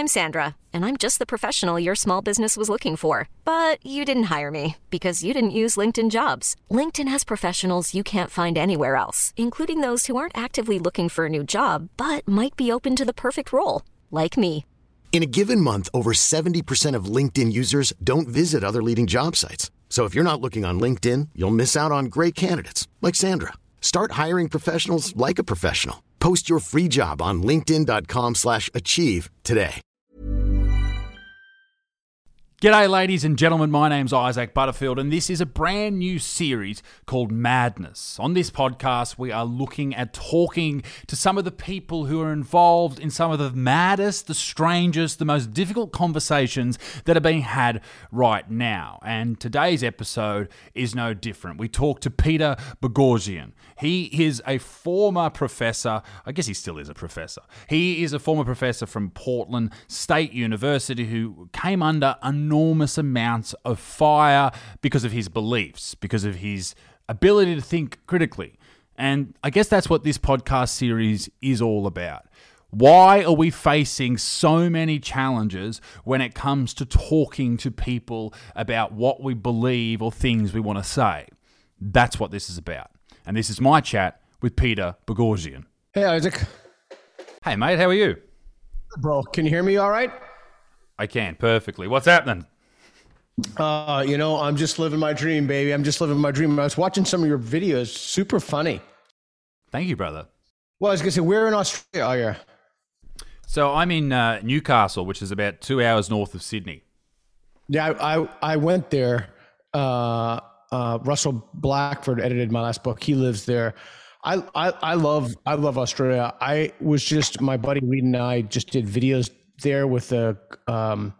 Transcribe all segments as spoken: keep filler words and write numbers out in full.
I'm Sandra, and I'm just the professional your small business was looking for. But you didn't hire me because you didn't use LinkedIn Jobs. LinkedIn has professionals you can't find anywhere else, including those who aren't actively looking for a new job, but might be open to the perfect role, like me. In a given month, over seventy percent of LinkedIn users don't visit other leading job sites. So if you're not looking on LinkedIn, you'll miss out on great candidates like Sandra. Start hiring professionals like a professional. Post your free job on linkedin dot com slash achieve today. G'day ladies and gentlemen, my name's Isaac Butterfield and this is a brand new series called Madness. On this podcast, we are looking at talking to some of the people who are involved in some of the maddest, the strangest, the most difficult conversations that are being had right now. And today's episode is no different. We talk to Peter Boghossian. He is a former professor, I guess he still is a professor. He is a former professor from Portland State University who came under enormous amounts of fire because of his beliefs, because of his ability to think critically. And I guess that's what this podcast series is all about. Why are we facing so many challenges when it comes to talking to people about what we believe or things we want to say? That's what this is about. And this is my chat with Peter Boghossian. Hey, Isaac. Hey, mate, how are you? Bro, can you hear me all right? I can, perfectly. What's happening? Uh, you know, I'm just living my dream, baby. I'm just living my dream. I was watching some of your videos. Super funny. Thank you, brother. Well, I was going to say, we're in Australia. Oh, yeah. So I'm in uh, Newcastle, which is about two hours north of Sydney. Yeah, I, I, I went there. Uh, uh, Russell Blackford edited my last book. He lives there. I, I, I love I love Australia. I was just, my buddy Reed and I just did videos there with the um,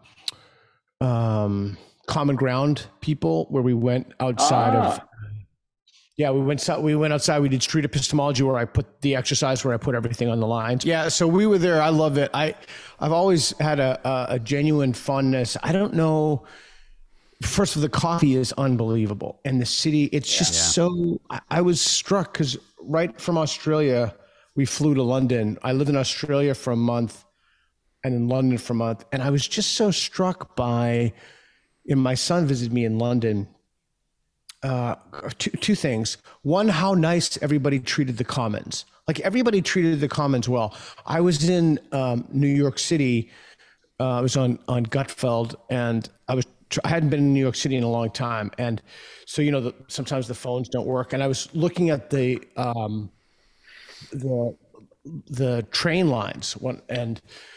um, Common Ground people where we went outside ah. of, yeah, we went, we went outside. We did street epistemology where I put the exercise, where I put everything on the lines. Yeah, so we were there. I love it. I, I've always had a, a, a genuine fondness. I don't know. First of all, the coffee is unbelievable. And the city, it's yeah, just yeah. so, I, I was struck because right from Australia, we flew to London. I lived in Australia for a month and in London for a month. And I was just so struck by, and my son visited me in London, uh, two, two things. One, how nice everybody treated the Commons. Like everybody treated the Commons well. I was in um, New York City. Uh, I was on, on Gutfeld and I was I hadn't been in New York City in a long time. And so, you know, the, sometimes the phones don't work. And I was looking at the, um, the, the train lines one, and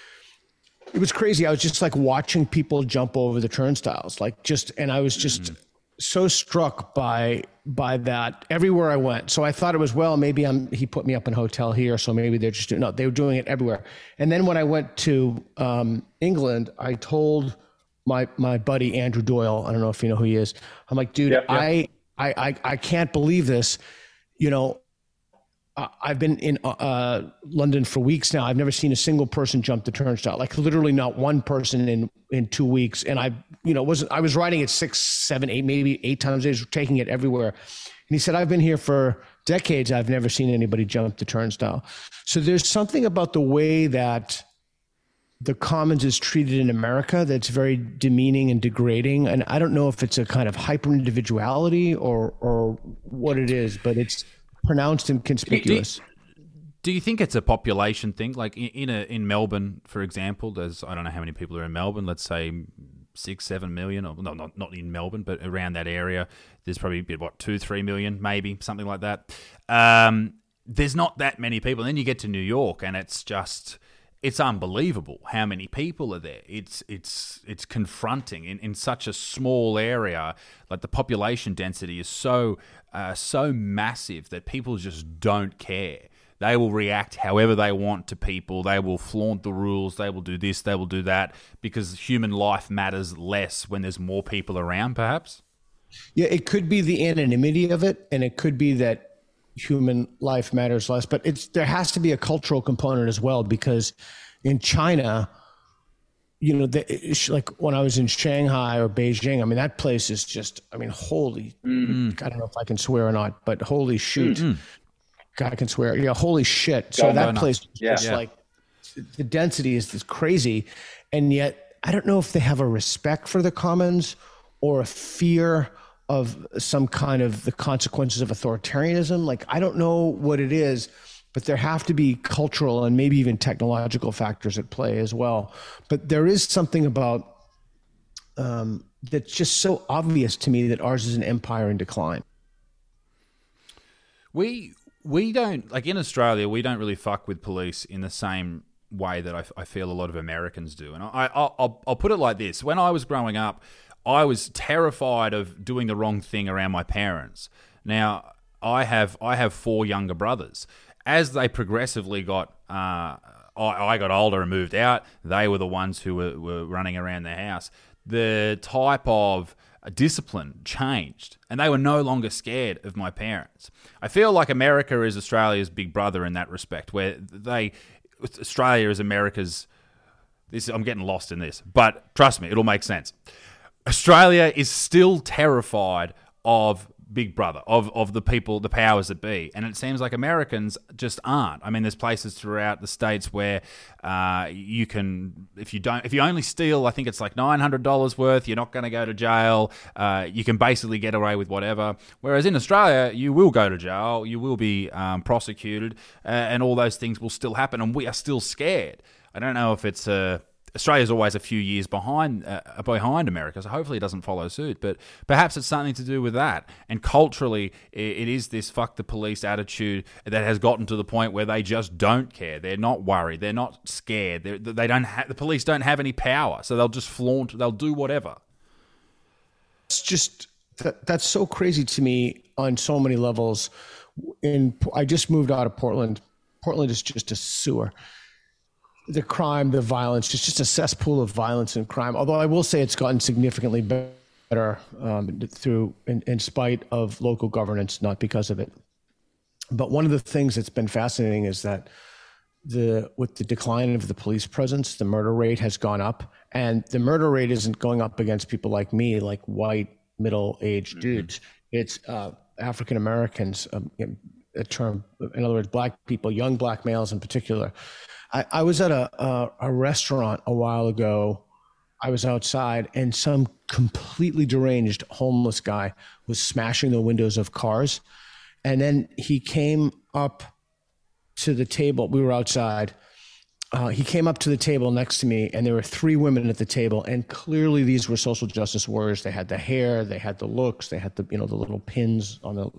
it was crazy. I was just like watching people jump over the turnstiles, like just, and I was just mm-hmm. so struck by, by that everywhere I went. So I thought it was, well, maybe I'm, he put me up in a hotel here. So maybe they're just doing, no, they were doing it everywhere. And then when I went to, um, England, I told my my buddy Andrew Doyle, I don't know if you know who he is. I'm like, dude, yep, yep. I, I I I can't believe this. You know, uh, I've been in uh, London for weeks now. I've never seen a single person jump the turnstile. Like literally not one person in in two weeks. And I, you know, wasn't I was riding it six, seven, eight, maybe eight times a day, taking it everywhere. And he said, I've been here for decades. I've never seen anybody jump the turnstile. So there's something about the way that the Commons is treated in America that's very demeaning and degrading. And I don't know if it's a kind of hyper individuality or or what it is, but it's pronounced and conspicuous. Do you, do you think it's a population thing? Like in in, a, in Melbourne, for example, there's, I don't know how many people are in Melbourne, let's say six, seven million, or no, not, not in Melbourne, but around that area, there's probably, what, two, three million, maybe, something like that. Um, there's not that many people. And then you get to New York and it's just... It's unbelievable how many people are there. It's it's it's confronting in, in such a small area. Like the population density is so uh, so massive that people just don't care. They will react however they want to people. They will flaunt the rules. They will do this. They will do that because human life matters less when there's more people around, perhaps. Yeah, it could be the anonymity of it, and it could be that human life matters less, but it's, there has to be a cultural component as well, because in China, you know, the, like when I was in Shanghai or Beijing, I mean, that place is just, I mean, holy, mm-hmm. I don't know if I can swear or not, but holy shoot, mm-hmm. God, I can swear. Yeah. Holy shit. So God, that no, place, no. Yeah. Just yeah. like the density is, is crazy. and yet I don't know if they have a respect for the commons or a fear of some kind of the consequences of authoritarianism. Like, I don't know what it is, but there have to be cultural and maybe even technological factors at play as well. But there is something about um, that's just so obvious to me that ours is an empire in decline. We we don't, like in Australia, we don't really fuck with police in the same way that I, I feel a lot of Americans do. And I, I'll, I'll put it like this. When I was growing up, I was terrified of doing the wrong thing around my parents. Now, I have I have four younger brothers. As they progressively got, uh, I, I got older and moved out, they were the ones who were, were running around the house. The type of discipline changed, and they were no longer scared of my parents. I feel like America is Australia's big brother in that respect, where they, Australia is America's, this, I'm getting lost in this, but trust me, it'll make sense. Australia is still terrified of Big Brother, of, of the people, the powers that be. And it seems like Americans just aren't. I mean, there's places throughout the states where uh, you can, if you don't, if you only steal, I think it's like nine hundred dollars worth, you're not going to go to jail. Uh, you can basically get away with whatever. Whereas in Australia, you will go to jail, you will be um, prosecuted, uh, and all those things will still happen. And we are still scared. I don't know if it's a... Australia's always a few years behind uh, behind America, so hopefully it doesn't follow suit. But perhaps it's something to do with that. And culturally, it, it is this fuck the police attitude that has gotten to the point where they just don't care. They're not worried. They're not scared. They're, they don't. Ha- the police don't have any power, so they'll just flaunt. They'll do whatever. It's just that, that's so crazy to me on so many levels. In I just moved out of Portland. Portland is just a sewer. The crime, the violence, it's just a cesspool of violence and crime. Although I will say it's gotten significantly better um, through, in, in spite of local governance, not because of it. But one of the things that's been fascinating is that the with the decline of the police presence, the murder rate has gone up, and the murder rate isn't going up against people like me, like white middle-aged mm-hmm. dudes. It's uh, African Americans, um, a term, in other words, black people, young black males in particular. I, I was at a, a a restaurant a while ago. I was outside, and some completely deranged homeless guy was smashing the windows of cars. And then he came up to the table. We were outside. Uh, he came up to the table next to me, and there were three women at the table. And clearly, these were social justice warriors. They had the hair, they had the looks, they had the you know the little pins on the,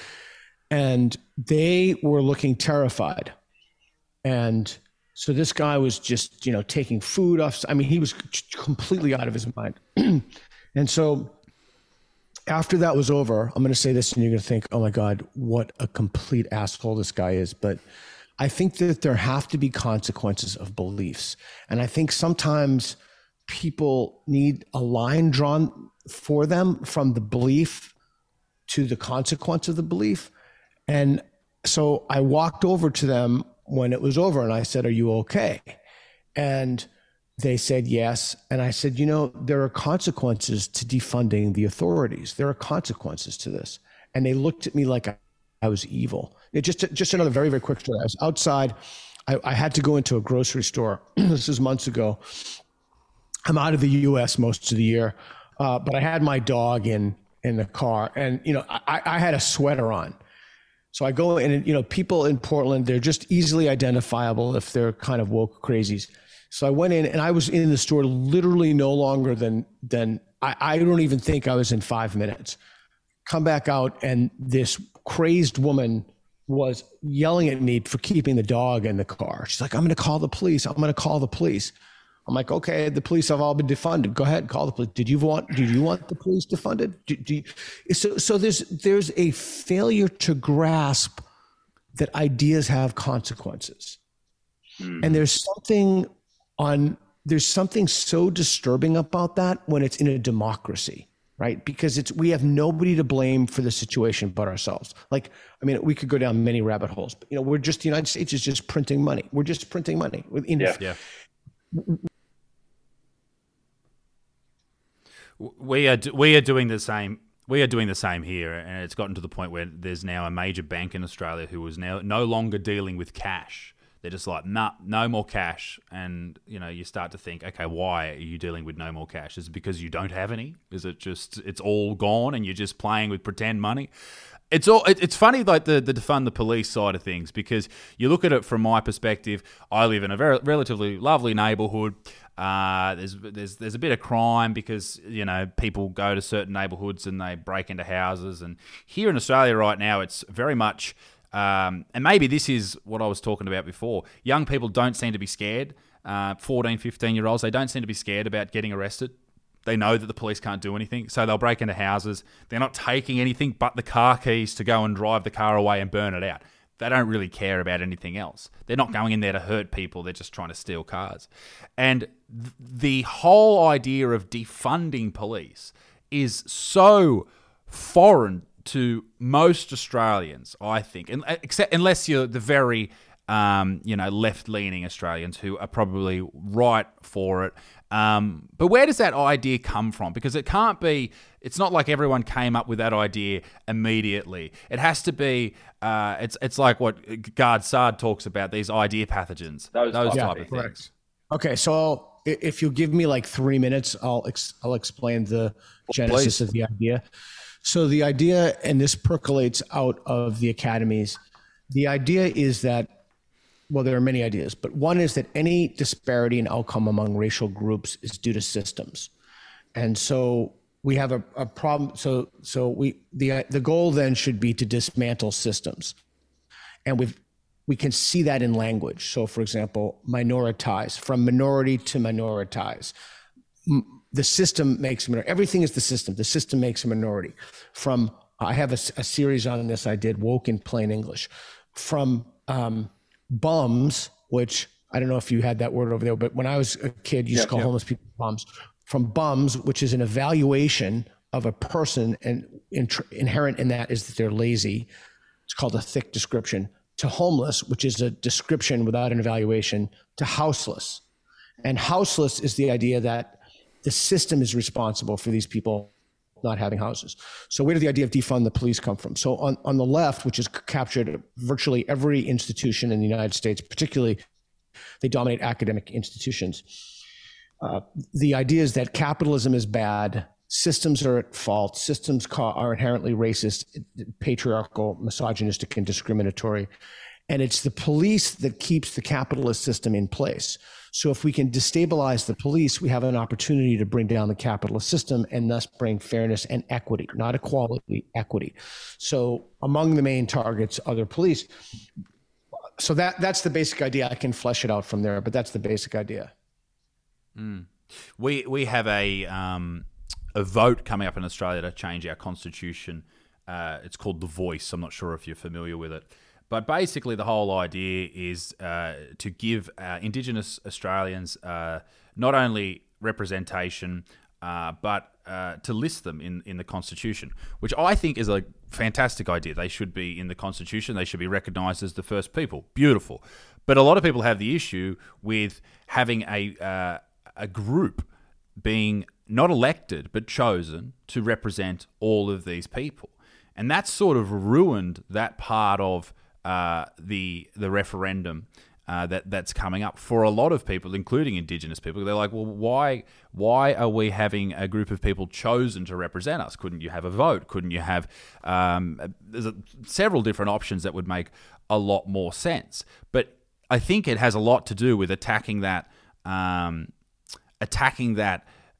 and they were looking terrified. And so this guy was just, you know, taking food off. I mean, he was completely out of his mind. And so after that was over, I'm going to say this and you're going to think, oh my God, what a complete asshole this guy is. But I think that there have to be consequences of beliefs. And I think sometimes people need a line drawn for them from the belief to the consequence of the belief. And so I walked over to them when it was over, and I said, are you okay? And they said yes. And I said, you know, there are consequences to defunding the authorities. There are consequences to this. And they looked at me like I, I was evil. It just, just another very, very quick story. I was outside. I, I had to go into a grocery store. This is months ago. I'm out of the U S most of the year, uh, but I had my dog in, in the car, and, you know, I, I had a sweater on. So I go in, and, you know, people in Portland, they're just easily identifiable if they're kind of woke crazies. So I went in, and I was in the store literally no longer than, than I, I don't even think I was in five minutes. Come back out, and this crazed woman was yelling at me for keeping the dog in the car. She's like, I'm going to call the police. I'm going to call the police. I'm like, okay, the police have all been defunded. Go ahead, call the police. Did you want? Did you want the police defunded? Do, do you, so, so there's there's a failure to grasp that ideas have consequences, mm. and there's something on there's something so disturbing about that when it's in a democracy, right? Because it's we have nobody to blame for the situation but ourselves. Like, I mean, we could go down many rabbit holes, but you know, we're just the United States is just printing money. We're just printing money. In, yeah. yeah. We are we are doing the same. We are doing the same here, and it's gotten to the point where there's now a major bank in Australia who is now no longer dealing with cash. They're just like, nah, no more cash. And, you know, you start to think, okay, why are you dealing with no more cash? Is it because you don't have any? Is it just, it's all gone and you're just playing with pretend money? It's all. It's funny, like the, the defund the police side of things, because you look at it from my perspective. I live in a very relatively lovely neighbourhood. Uh, there's there's there's a bit of crime because, you know, people go to certain neighbourhoods and they break into houses. And here in Australia right now, it's very much, um, and maybe this is what I was talking about before. Young people don't seem to be scared. Uh, fourteen, fifteen year olds, they don't seem to be scared about getting arrested. They know that the police can't do anything, so they'll break into houses. They're not taking anything but the car keys to go and drive the car away and burn it out. They don't really care about anything else. They're not going in there to hurt people. They're just trying to steal cars. And th- the whole idea of defunding police is so foreign to most Australians, I think, and, except unless you're the very um, you know, left-leaning Australians who are probably right for it. Um, but where does that idea come from? Because it can't be, it's not like everyone came up with that idea immediately. It has to be, uh, it's it's like what Gard Saad talks about, these idea pathogens, those, those type yeah, of correct. things. Okay, so if you'll give me like three minutes, I'll ex- I'll explain the genesis Please. of the idea. So the idea, and this percolates out of the academies, the idea is that, well, there are many ideas, but one is that any disparity in outcome among racial groups is due to systems. And so we have a, a problem. So so we the the goal then should be to dismantle systems. And we we can see that in language. So for example, minoritize, from minority to minoritize. The system makes a minority. Everything is the system. The system makes a minority. From, I have a, a series on this I did, Woke in Plain English. From um, bums, which I don't know if you had that word over there, but when I was a kid, you used yep, to call yep. homeless people bums. From bums, which is an evaluation of a person, and in, inherent in that is that they're lazy. It's called a thick description. To homeless, which is a description without an evaluation. To houseless. And houseless is the idea that the system is responsible for these people not having houses. So where did the idea of defund the police come from? So on, on the left, which has captured virtually every institution in the United States, particularly they dominate academic institutions. Uh, the idea is that capitalism is bad, systems are at fault, systems are inherently racist, patriarchal, misogynistic, and discriminatory. And it's the police that keeps the capitalist system in place. So if we can destabilize the police, we have an opportunity to bring down the capitalist system and thus bring fairness and equity, not equality, equity. So among the main targets are the police. So that that's the basic idea. I can flesh it out from there, but that's the basic idea. Mm. We we have a um, a vote coming up in Australia to change our constitution. Uh, it's called The Voice. I'm not sure if you're familiar with it. But basically, the whole idea is uh, to give uh, Indigenous Australians uh, not only representation, uh, but uh, to list them in, in the Constitution, which I think is a fantastic idea. They should be in the Constitution. They should be recognised as the first people. Beautiful. But a lot of people have the issue with having a uh, a group being not elected but chosen to represent all of these people. And that's sort of ruined that part of Uh, the the referendum uh, that that's coming up for a lot of people, including Indigenous people. They're like, well, why why are we having a group of people chosen to represent us? Couldn't you have a vote? Couldn't you have um, there's a, several different options that would make a lot more sense? But I think it has a lot to do with attacking that um, attacking that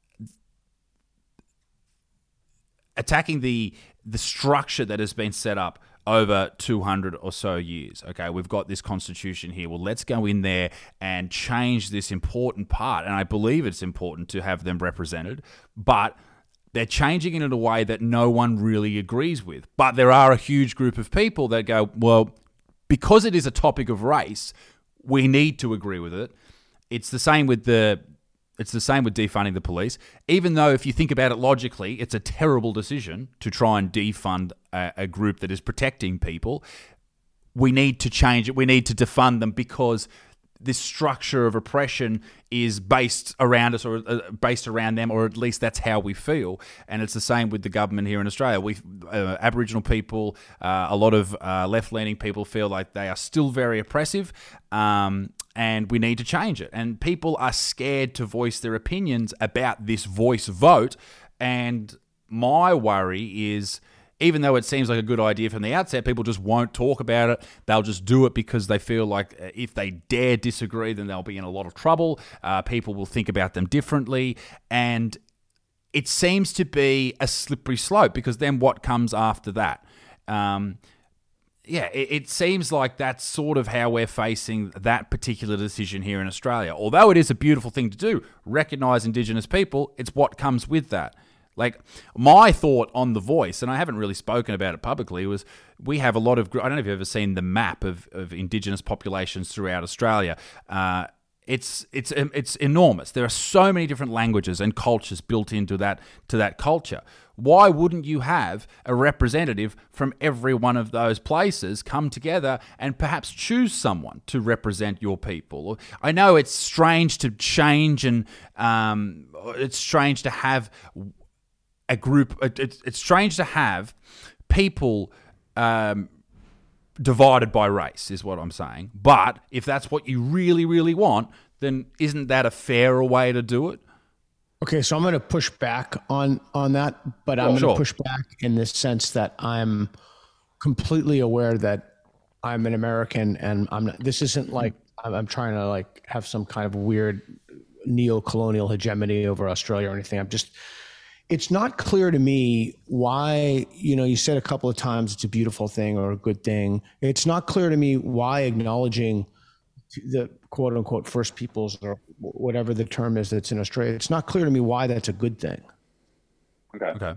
attacking the the structure that has been set up over two hundred or so years. Okay, we've got this constitution here. Well, let's go in there and change this important part. And I believe it's important to have them represented, but they're changing it in a way that no one really agrees with. But there are a huge group of people that go, well, because it is a topic of race, we need to agree with it. It's the same with the It's the same with defunding the police. Even though if you think about it logically, it's a terrible decision to try and defund a, a group that is protecting people, we need to change it. We need to defund them because this structure of oppression is based around us, or uh, based around them, or at least that's how we feel. And it's the same with the government here in Australia. We, uh, Aboriginal people, uh, a lot of uh, left-leaning people feel like they are still very oppressive, um, and we need to change it. And people are scared to voice their opinions about this voice vote. And my worry is, even though it seems like a good idea from the outset, people just won't talk about it. They'll just do it because they feel like if they dare disagree, then they'll be in a lot of trouble. Uh, people will think about them differently. And it seems to be a slippery slope, because then what comes after that? Um, yeah, it, it seems like that's sort of how we're facing that particular decision here in Australia. Although it is a beautiful thing to do, recognise Indigenous people, it's what comes with that. Like, my thought on The Voice, and I haven't really spoken about it publicly, was we have a lot of... I don't know if you've ever seen the map of, of Indigenous populations throughout Australia. Uh, it's it's it's enormous. There are so many different languages and cultures built into that to that culture. Why wouldn't you have a representative from every one of those places come together and perhaps choose someone to represent your people? I know it's strange to change, and um, it's strange to have... a group, it's, it's strange to have people um, divided by race, is what I'm saying. But if that's what you really, really want, then isn't that a fairer way to do it? Okay, so I'm going to push back on on that, but I'm Oh, going to sure. push back in the sense that I'm completely aware that I'm an American, and I'm not, this isn't like I'm, I'm trying to like have some kind of weird neo-colonial hegemony over Australia or anything. I'm just... It's not clear to me why, you know, you said a couple of times it's a beautiful thing or a good thing. It's not clear to me why acknowledging the quote unquote first peoples, or whatever the term is that's in Australia, it's not clear to me why that's a good thing. Okay. Okay.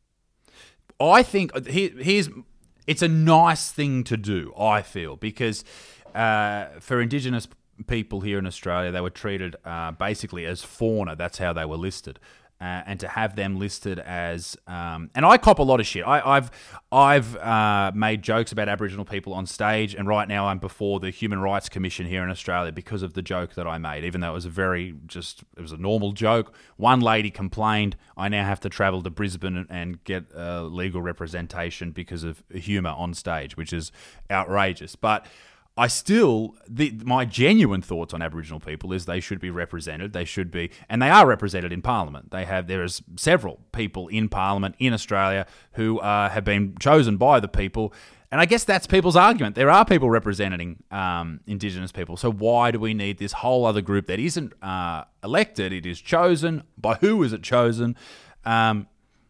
I think here, here's, it's a nice thing to do, I feel, because uh, for Indigenous people here in Australia, they were treated uh, basically as fauna. That's how they were listed. Uh, and to have them listed as, um, and I cop a lot of shit. I, I've I've uh, made jokes about Aboriginal people on stage, and right now I'm before the Human Rights Commission here in Australia because of the joke that I made. Even though it was a very just, it was a normal joke. One lady complained. I now have to travel to Brisbane and get uh, legal representation because of humour on stage, which is outrageous. But I still, the, my genuine thoughts on Aboriginal people is they should be represented. They should be, and they are represented in Parliament. They have, there is several people in Parliament in Australia who uh, have been chosen by the people. And I guess that's people's argument. There are people representing um, Indigenous people. So why do we need this whole other group that isn't uh, elected? It is chosen. By who is it chosen? Um,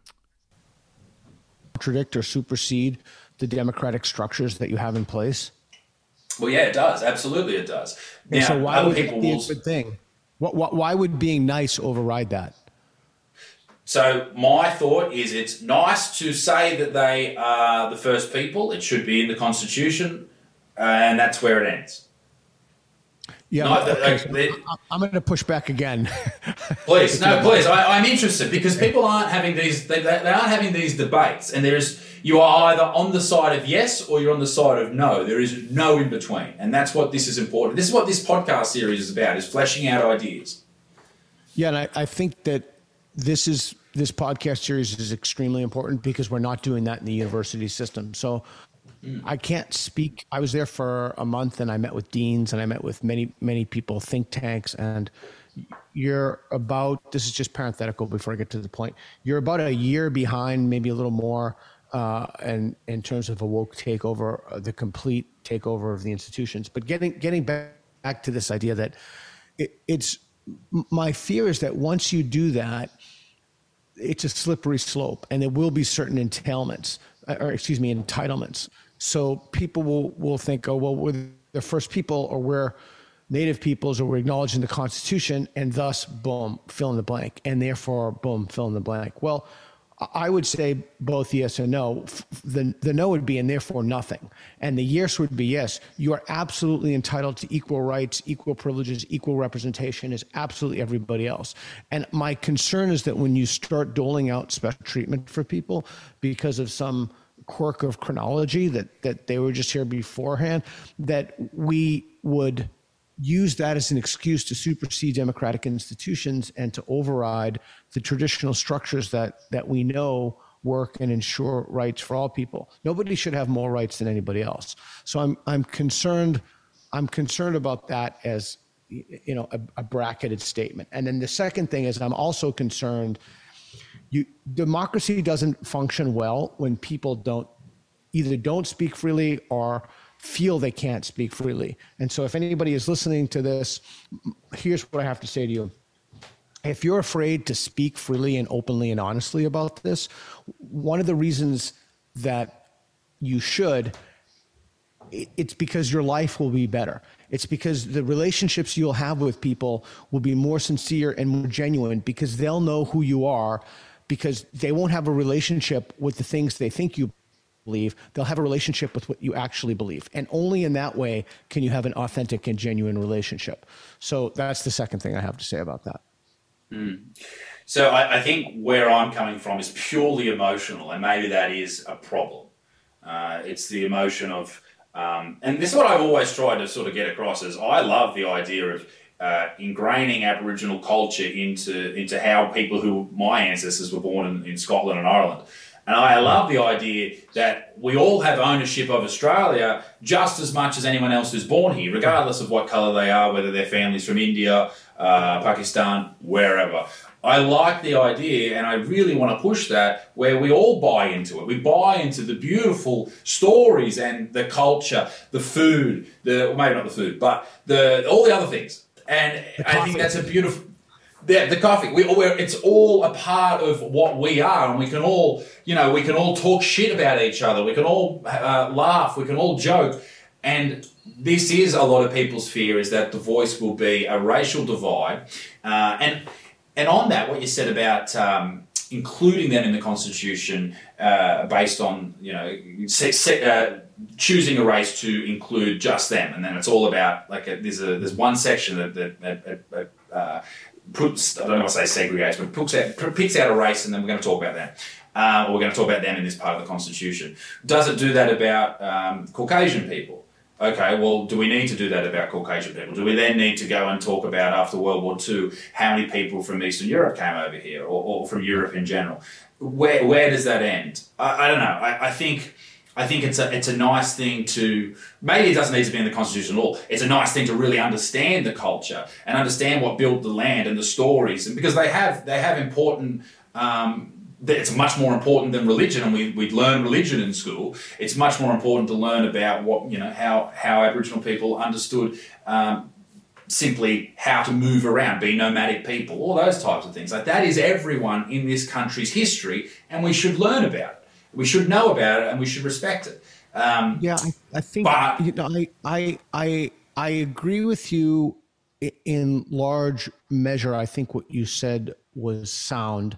Contradict or supersede the democratic structures that you have in place? Well, yeah, it does. Absolutely, it does. And Now, so why other would people that be will. a good thing? What, what, why would being nice override that? So my thought is, it's nice to say that they are the first people. It should be in the Constitution, and that's where it ends. Yeah, No, okay, like, so they- I'm going to push back again. Please, no, please. I, I'm interested, because people aren't having these. They, they, they aren't having these debates, and there's you are either on the side of yes or you're on the side of no. There is no in between, and that's what this is important. This is what this podcast series is about: is fleshing out ideas. Yeah, and I, I think that this is this podcast series is extremely important because we're not doing that in the university system. So mm. I can't speak. I was there for a month, and I met with deans, and I met with many, many people, think tanks, and you're about, this is just parenthetical before I get to the point, you're about a year behind, maybe a little more, uh, and in terms of a woke takeover, uh, the complete takeover of the institutions. But getting getting back, back to this idea that it, it's, my fear is that once you do that, it's a slippery slope, and there will be certain entailments, or excuse me, entitlements. So people will, will think, oh, well, we're the first people, or we're Native peoples, or we're acknowledging the Constitution, and thus, boom, fill in the blank, and therefore, boom, fill in the blank. Well, I would say both yes and no. The, the no would be and therefore nothing. And the yes would be yes. You are absolutely entitled to equal rights, equal privileges, equal representation as absolutely everybody else. And my concern is that when you start doling out special treatment for people because of some quirk of chronology that, that they were just here beforehand, that we would use that as an excuse to supersede democratic institutions and to override the traditional structures that that we know work and ensure rights for all people. Nobody should have more rights than anybody else. So I'm I'm concerned I'm concerned about that as, you know, a, a bracketed statement. And then the second thing is I'm also concerned you democracy doesn't function well when people don't either don't speak freely or feel they can't speak freely. And so if anybody is listening to this, here's what I have to say to you. If you're afraid to speak freely and openly and honestly about this, one of the reasons that you should, it's because your life will be better. It's because the relationships you'll have with people will be more sincere and more genuine because they'll know who you are, because they won't have a relationship with the things they think you believe. They'll have a relationship with what you actually believe. And only in that way can you have an authentic and genuine relationship. So that's the second thing I have to say about that. Mm. So I, I think where I'm coming from is purely emotional, and maybe that is a problem. Uh, it's the emotion of, um, and this is what I've always tried to sort of get across is I love the idea of uh, ingraining Aboriginal culture into into how people who, my ancestors were born in, in Scotland and Ireland. And I love the idea that we all have ownership of Australia just as much as anyone else who's born here, regardless of what colour they are, whether their family's from India, uh, Pakistan, wherever. I like the idea, and I really want to push that, where we all buy into it. We buy into the beautiful stories and the culture, the food, the well, maybe not the food, but the all the other things. And I think that's a beautiful... The, the coffee, we, we're, it's all a part of what we are, and we can all, you know, we can all talk shit about each other. We can all uh, laugh. We can all joke. And this is a lot of people's fear, is that the voice will be a racial divide. Uh, and and on that, what you said about um, including them in the Constitution uh, based on, you know, se- se- uh, choosing a race to include just them, and then it's all about like a, there's a there's one section that that. that, that uh, puts, I don't know what to say segregates, but picks out, picks out a race, and then we're going to talk about them. Uh, or we're going to talk about them in this part of the Constitution. Does it do that about um, Caucasian people? Okay, well, do we need to do that about Caucasian people? Do we then need to go and talk about, after World War Two, how many people from Eastern Europe came over here, or, or from Europe in general? Where where does that end? I, I don't know. I, I think... I think it's a it's a nice thing to, maybe it doesn't need to be in the Constitution at all. It's a nice thing to really understand the culture and understand what built the land and the stories, and because they have they have important. Um, it's much more important than religion, and we we learn religion in school. It's much more important to learn about what you know how how Aboriginal people understood. Um, simply how to move around, be nomadic people, all those types of things. Like that is everyone in this country's history, and we should learn about it. We should know about it, and we should respect it. Um, yeah, I, I think but, you know, I, I I I agree with you in large measure. I think what you said was sound.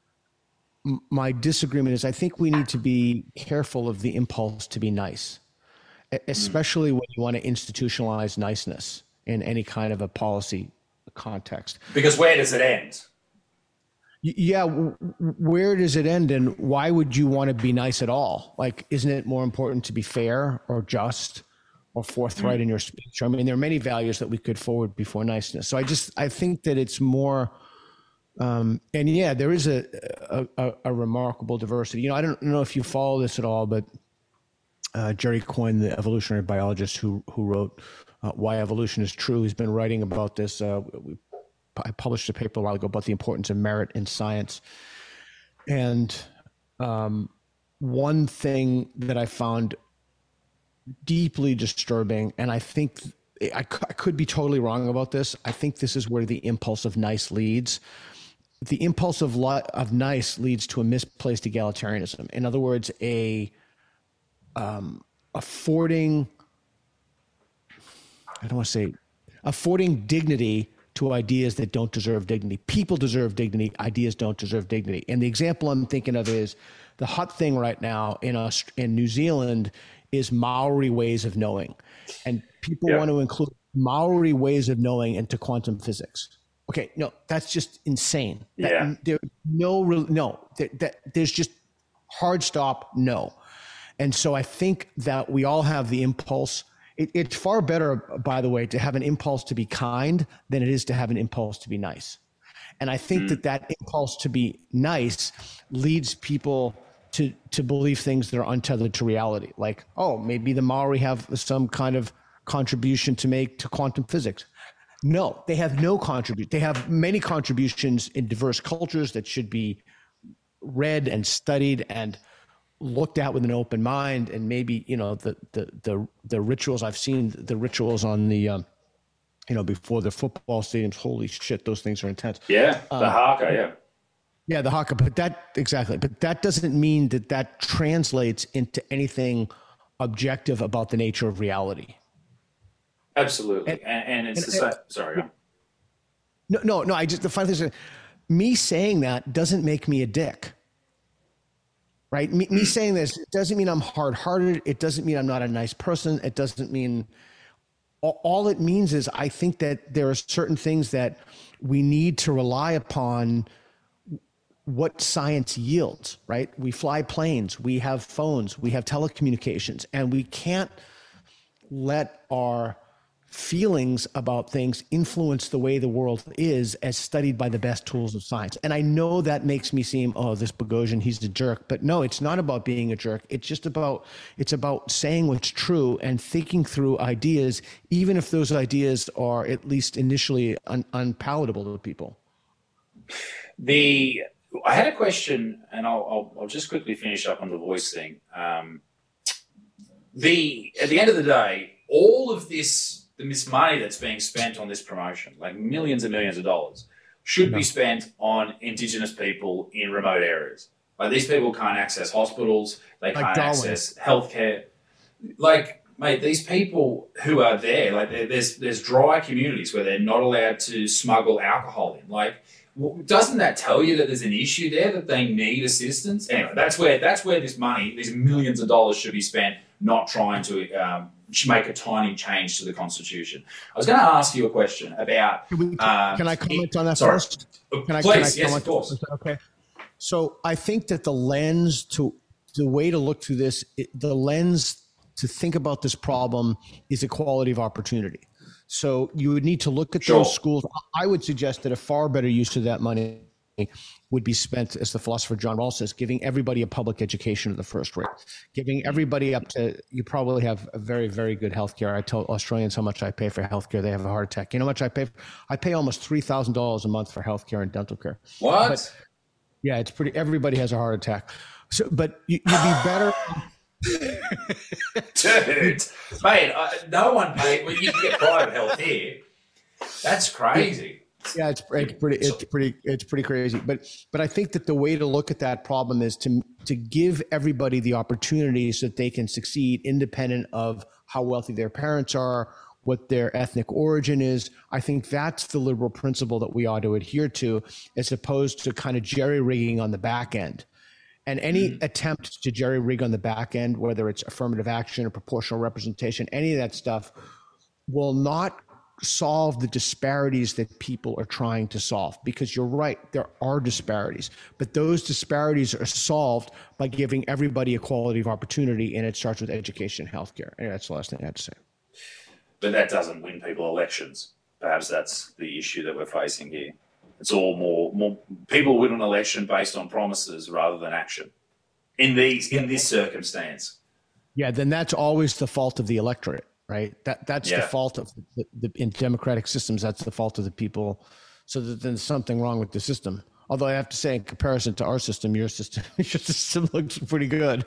M- my disagreement is I think we need to be careful of the impulse to be nice, especially when you want to institutionalize niceness in any kind of a policy context. Because where does it end? Yeah, where does it end, and why would you want to be nice at all? Like, isn't it more important to be fair or just or forthright mm-hmm. in your speech? I mean, there are many values that we could forward before niceness. So I just, I think that it's more, um, and yeah, there is a, a, a remarkable diversity. You know, I don't know if you follow this at all, but uh, Jerry Coyne, the evolutionary biologist who who wrote uh, Why Evolution is True, he's been writing about this. Uh, we, I published a paper a while ago about the importance of merit in science. And um, one thing that I found deeply disturbing, and I think I, I could be totally wrong about this. I think this is where the impulse of nice leads. The impulse of, li- of nice leads to a misplaced egalitarianism. In other words, a um, affording, I don't want to say, affording dignity to ideas that don't deserve dignity. People deserve dignity. Ideas don't deserve dignity. And the example I'm thinking of is the hot thing right now in Aust- in New Zealand is Maori ways of knowing. And people yeah. want to include Maori ways of knowing into quantum physics. Okay, no, that's just insane. That, yeah. There, no, no, there, that, there's just hard stop, no. And so I think that we all have the impulse. it, it's far better, by the way, to have an impulse to be kind than it is to have an impulse to be nice. And I think mm. that that impulse to be nice leads people to to believe things that are untethered to reality. Like, oh, maybe the Maori have some kind of contribution to make to quantum physics. No, they have no contribution. They have many contributions in diverse cultures that should be read and studied and looked at with an open mind. And maybe, you know, the the the, the rituals I've seen, the rituals on the um, you know, before the football stadiums, holy shit, those things are intense. Yeah, the um, haka, yeah. Yeah, the haka, but that, exactly. But that doesn't mean that that translates into anything objective about the nature of reality. Absolutely. And, and, and it's and, the same, sorry. No, no, no, I just, the funny thing is, me saying that doesn't make me a dick. Right? Me, me saying this doesn't mean I'm hard-hearted. It doesn't mean I'm not a nice person. It doesn't mean... All it means is I think that there are certain things that we need to rely upon what science yields, right? We fly planes, we have phones, we have telecommunications, and we can't let our feelings about things influence the way the world is as studied by the best tools of science. And I know that makes me seem, oh, this Boghossian, he's a jerk. But no, it's not about being a jerk. It's just about, it's about saying what's true and thinking through ideas, even if those ideas are at least initially un- unpalatable to people. The, I had a question, and I'll, I'll, I'll just quickly finish up on the voice thing. Um, the, at the end of the day, all of this, this money that's being spent on this promotion, like millions and millions of dollars, should no. be spent on Indigenous people in remote areas. Like, these people can't access hospitals, they can't like access healthcare. Like, mate, these people who are there, like, there's there's dry communities where they're not allowed to smuggle alcohol in. Like, doesn't that tell you that there's an issue there, that they need assistance? Anyway, that's where that's where this money, these millions of dollars, should be spent, not trying to um, make a tiny change to the Constitution. I was going to ask you a question about... Can, we, um, can I comment on that sorry. first? Can I, Please, can I yes, of course. Okay. So I think that the lens to, the way to look through this, it, the lens to think about this problem is equality of opportunity. So you would need to look at sure. those schools. I would suggest that a far better use of that money would be spent, as the philosopher John Rawls says, giving everybody a public education at the first rate, giving everybody up to, you probably have a very, very good healthcare. I tell Australians how much I pay for healthcare. They have a heart attack. You know how much I pay? For? I pay almost three thousand dollars a month for healthcare and dental care. What? But, yeah, it's pretty, everybody has a heart attack. So, but you, you'd be better. Dude, mate, uh, no one paid. Well, you can get private health here. That's crazy. Yeah, it's, it's pretty, it's pretty, it's pretty crazy. But, but I think that the way to look at that problem is to to give everybody the opportunity so that they can succeed, independent of how wealthy their parents are, what their ethnic origin is. I think that's the liberal principle that we ought to adhere to, as opposed to kind of jerry rigging on the back end. And any mm. attempt to jerry rig on the back end, whether it's affirmative action or proportional representation, any of that stuff will not solve the disparities that people are trying to solve. Because you're right, there are disparities, but those disparities are solved by giving everybody equality of opportunity, and it starts with education and healthcare. And that's the last thing I had to say. But that doesn't win people elections. Perhaps that's the issue that we're facing here. It's all more, more people win an election based on promises rather than action. In these, in this circumstance. Yeah, then that's always the fault of the electorate, right? That that's yeah. the fault of the, the in democratic systems. That's the fault of the people. So that there's something wrong with the system. Although I have to say, in comparison to our system, your system, your system looks pretty good.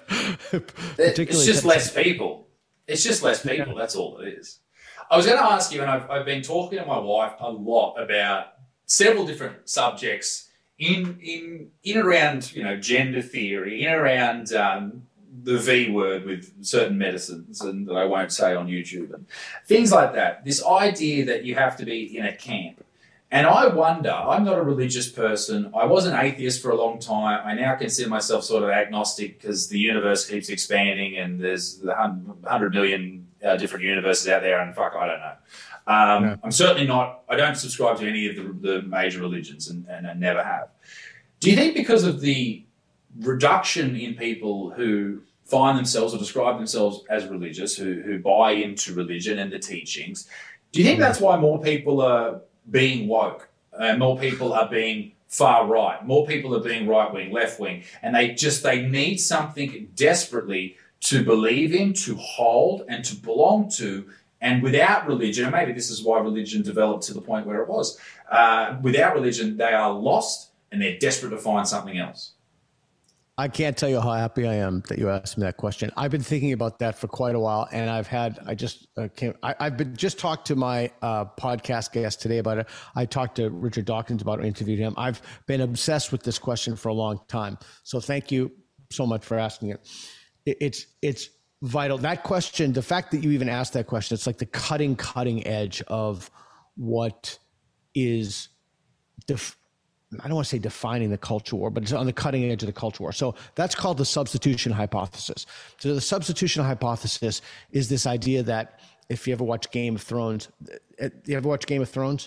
It's just less people. It's just less people. That's all it is. I was going to ask you, and I've I've been talking to my wife a lot about several different subjects in in in around, you know, gender theory, in around um, the V word with certain medicines, and that I won't say on YouTube, and things like that. This idea that you have to be in a camp. And I wonder, I'm not a religious person. I was an atheist for a long time. I now consider myself sort of agnostic because the universe keeps expanding and there's the one hundred million uh, different universes out there, and fuck, I don't know. Um, yeah. I'm certainly not, I don't subscribe to any of the, the major religions, and, and I never have. Do you think because of the reduction in people who find themselves or describe themselves as religious, who who buy into religion and the teachings. Do you think that's why more people are being woke, and more people are being far right, more people are being right wing, left wing, and they just they need something desperately to believe in, to hold, and to belong to? And without religion, and maybe this is why religion developed to the point where it was, uh, without religion, they are lost and they're desperate to find something else. I can't tell you how happy I am that you asked me that question. I've been thinking about that for quite a while, and I've had, I just uh, came, I, I've been just talked to my uh, podcast guest today about it. I talked to Richard Dawkins about it, interviewed him. I've been obsessed with this question for a long time. So thank you so much for asking it. it it's, it's, vital. That question, the fact that you even asked that question, it's like the cutting, cutting edge of what is, def- I don't want to say defining the culture war, but it's on the cutting edge of the culture war. So that's called the substitution hypothesis. So the substitution hypothesis is this idea that if you ever watch Game of Thrones, you ever watch Game of Thrones?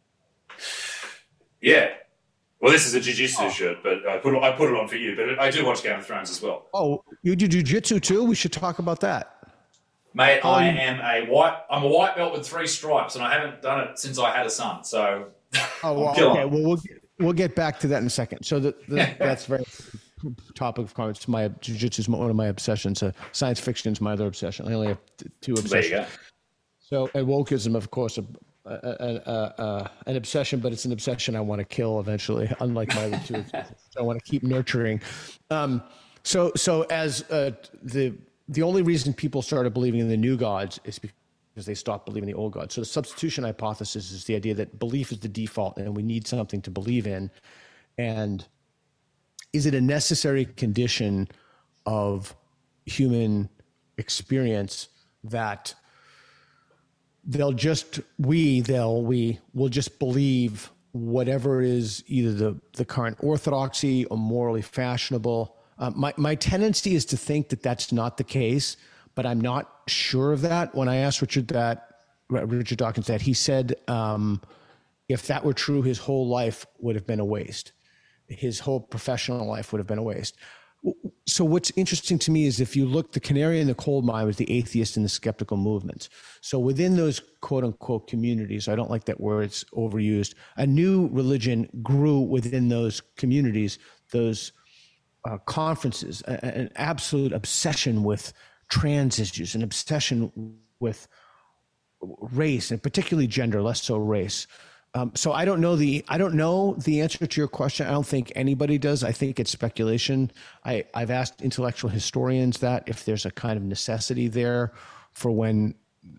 Yeah. Well, this is a jiu-jitsu oh. shirt, but I put, I put it on for you. But I do watch Game of Thrones as well. Oh, you do jiu-jitsu too? We should talk about that. Mate, oh, I am a white, I'm a white belt with three stripes, and I haven't done it since I had a son. So oh, well, okay. Well, we'll get, we'll get back to that in a second. So the, the, that's very topic of comments. My jiu-jitsu is one of my obsessions. Uh, science fiction is my other obsession. I only have two obsessions. There you go. So, and wokeism, of course, a, a, a, a, an obsession, but it's an obsession I want to kill eventually, unlike my other two. I want to keep nurturing. Um, so, so as uh, the the only reason people started believing in the new gods is because they stopped believing in the old gods. So the substitution hypothesis is the idea that belief is the default, and we need something to believe in. And is it a necessary condition of human experience that they'll just, we, they'll, we will just believe whatever is either the, the current orthodoxy or morally fashionable? Uh, my, my tendency is to think that that's not the case, but I'm not sure of that. When I asked Richard that, Richard Dawkins that, he said, um, if that were true, his whole life would have been a waste. His whole professional life would have been a waste. So what's interesting to me is if you look, the canary in the coal mine was the atheist and the skeptical movements. So within those quote unquote communities, I don't like that word, it's overused, a new religion grew within those communities, those uh, conferences, a, an absolute obsession with trans issues, an obsession with race, and particularly gender, less so race. Um, so I don't know the I don't know the answer to your question. I don't think anybody does. I think it's speculation. I, I've asked intellectual historians that if there's a kind of necessity there for when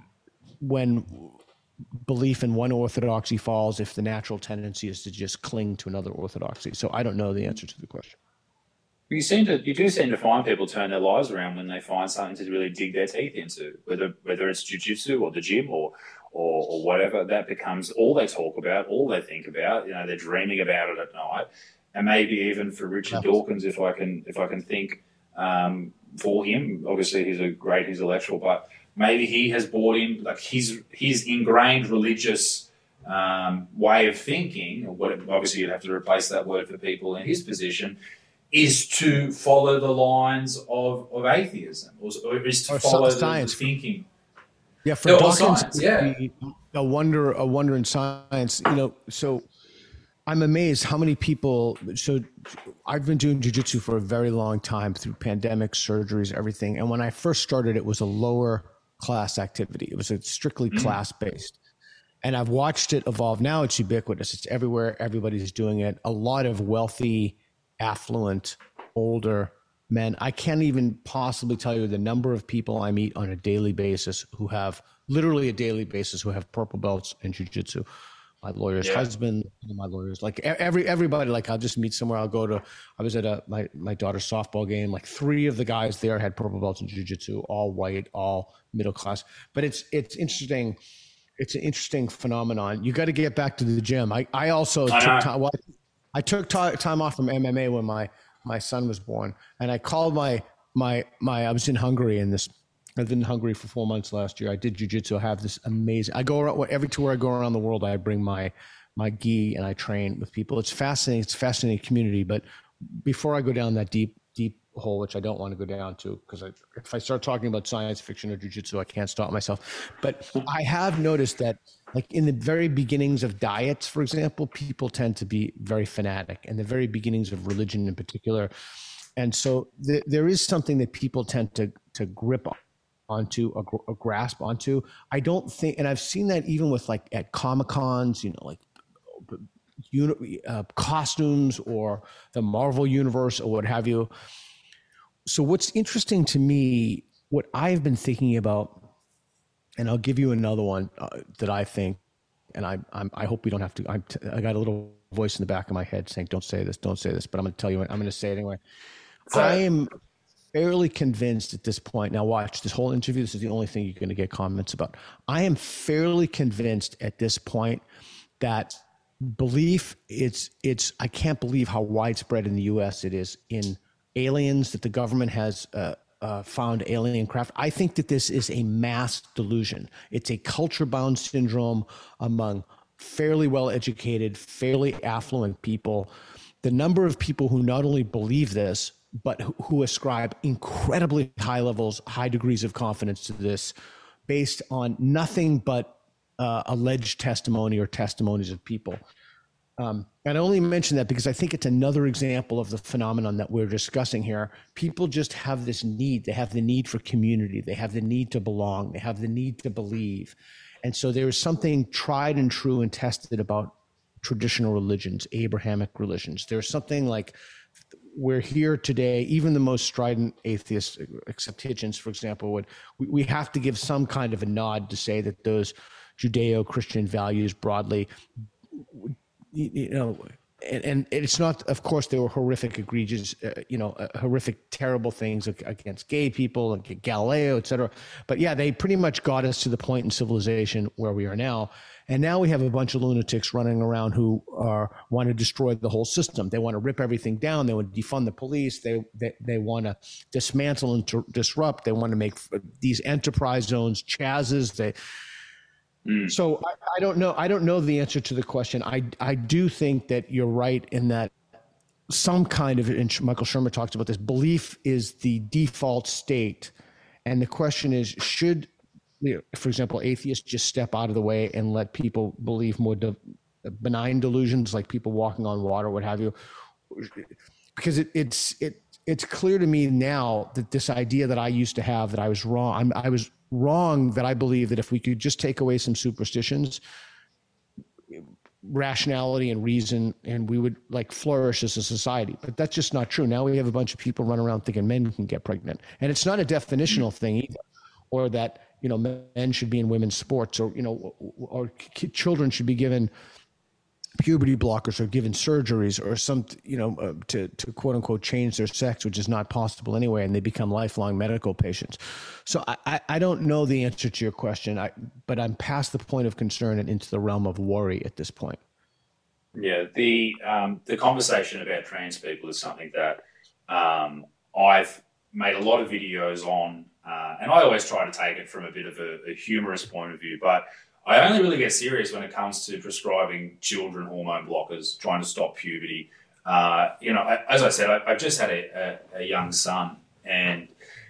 when belief in one orthodoxy falls, if the natural tendency is to just cling to another orthodoxy. So I don't know the answer to the question. You seem to you do seem to find people turn their lives around when they find something to really dig their teeth into, whether whether it's jiu-jitsu or the gym or Or, or whatever, that becomes all they talk about, all they think about. You know, they're dreaming about it at night, and maybe even for Richard Dawkins, if I can, if I can think um, for him. Obviously, he's a great intellectual, but maybe he has bought in like his his ingrained religious um, way of thinking. Or what, obviously, you'd have to replace that word for people in his position. Is to follow the lines of, of atheism, or, or is to or follow science. the, the thinking. Yeah, for no, Dawkins, science, yeah. a wonder, a wonder in science. You know, so I'm amazed how many people. So I've been doing jiu-jitsu for a very long time through pandemics, surgeries, everything. And when I first started, it was a lower class activity. It was a strictly mm-hmm. class based. And I've watched it evolve. Now it's ubiquitous. It's everywhere. Everybody's doing it. A lot of wealthy, affluent, older men. I can't even possibly tell you the number of people I meet on a daily basis who have literally a daily basis who have purple belts in jiu-jitsu. My lawyer's yeah. husband, my lawyers, like every everybody. Like I'll just meet somewhere. I'll go to. I was at a my my daughter's softball game. Like three of the guys there had purple belts in jiu-jitsu, all white, all middle class. But it's it's interesting. It's an interesting phenomenon. You got to get back to the gym. I I also I took time. Well, I took t- time off from M M A when my my son was born, and I called my, my, my, I was in Hungary in this, I've been in Hungary for four months last year. I did jiu-jitsu. I have this amazing, I go around, every tour I go around the world, I bring my, my gi and I train with people. It's fascinating. It's a fascinating community. But before I go down that deep, deep hole, which I don't want to go down to, because if I start talking about science fiction or jujitsu, I can't stop myself. But I have noticed that, like in the very beginnings of diets, for example, people tend to be very fanatic, and the very beginnings of religion in particular. And so th- there is something that people tend to to grip on. onto a, a grasp onto. I don't think, and I've seen that even with like at Comic-Cons, you know, like uni, uh, costumes or the Marvel universe or what have you. So what's interesting to me, what I've been thinking about, and I'll give you another one uh, that I think, and I I'm, I hope we don't have to, I'm t- I got a little voice in the back of my head saying, don't say this, don't say this, but I'm going to tell you, I'm going to say it anyway. So, I am fairly convinced at this point. Now watch this whole interview. This is the only thing you're going to get comments about. I am fairly convinced at this point that belief it's, it's, I can't believe how widespread in the U S it is in aliens, that the government has uh, uh, found alien craft. I think that this is a mass delusion. It's a culture bound syndrome among fairly well-educated, fairly affluent people. The number of people who not only believe this, but who ascribe incredibly high levels, high degrees of confidence to this based on nothing but uh, alleged testimony or testimonies of people. Um, and I only mention that because I think it's another example of the phenomenon that we're discussing here. People just have this need. They have the need for community. They have the need to belong. They have the need to believe. And so there is something tried and true and tested about traditional religions, Abrahamic religions. There's something like, we're here today, even the most strident atheists, except Hitchens, for example, would we, we have to give some kind of a nod to say that those Judeo-Christian values broadly, you know, and, and it's not, of course, there were horrific, egregious, uh, you know, uh, horrific, terrible things against gay people and Galileo, et cetera. But yeah, they pretty much got us to the point in civilization where we are now. And now we have a bunch of lunatics running around who are want to destroy the whole system. They want to rip everything down. They want to defund the police. They they, they want to dismantle and to disrupt. They want to make these enterprise zones chasses. They mm. So I, I don't know. I don't know the answer to the question. I I do think that you're right in that some kind of, and Michael Shermer talks about this, belief is the default state, and the question is, should, you know, for example, atheists just step out of the way and let people believe more de- benign delusions, like people walking on water, what have you? Because it, it's it it's clear to me now that this idea that I used to have, that I was wrong. I'm, I was wrong that I believe that if we could just take away some superstitions, rationality and reason, and we would like flourish as a society. But that's just not true. Now we have a bunch of people running around thinking men can get pregnant, and it's not a definitional thing either, or that, you know, men should be in women's sports, or, you know, or children should be given puberty blockers or given surgeries or some, you know, uh, to, to quote unquote change their sex, which is not possible anyway, and they become lifelong medical patients. So I, I don't know the answer to your question, I, but I'm past the point of concern and into the realm of worry at this point. Yeah, the um, the conversation about trans people is something that um, I've made a lot of videos on. Uh, and I always try to take it from a bit of a, a humorous point of view, but I only really get serious when it comes to prescribing children hormone blockers, trying to stop puberty. Uh, you know, I, as I said, I, I've just had a, a, a young son, and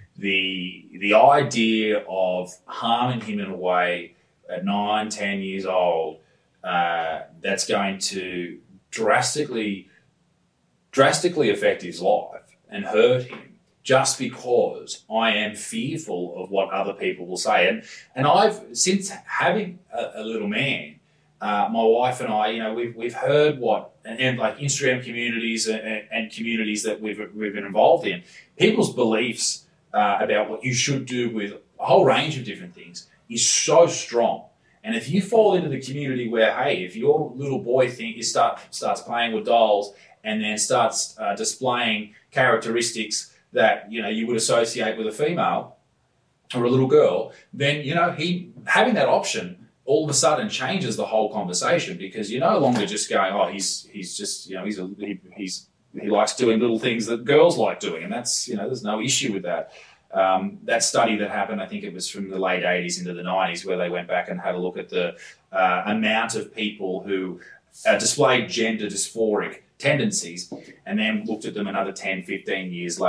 the the idea of harming him in a way at nine, ten years old, uh, that's going to drastically, drastically affect his life and hurt him, just because I am fearful of what other people will say. And and I've, since having a, a little man, uh, my wife and I, you know, we've we've heard what, and, and like Instagram communities and, and communities that we've we've been involved in, people's beliefs uh, about what you should do with a whole range of different things is so strong. And if you fall into the community where, hey, if your little boy think you start starts playing with dolls and then starts uh, displaying characteristics that, you know, you would associate with a female or a little girl, then, you know, he having that option all of a sudden changes the whole conversation, because you're no longer just going, oh, he's he's just, you know, he's a, he, he's he likes doing little things that girls like doing, and that's, you know, there's no issue with that. Um, that study that happened, I think it was from the late eighties into the nineties, where they went back and had a look at the uh, amount of people who uh, displayed gender dysphoric tendencies, and then looked at them another ten, fifteen years later,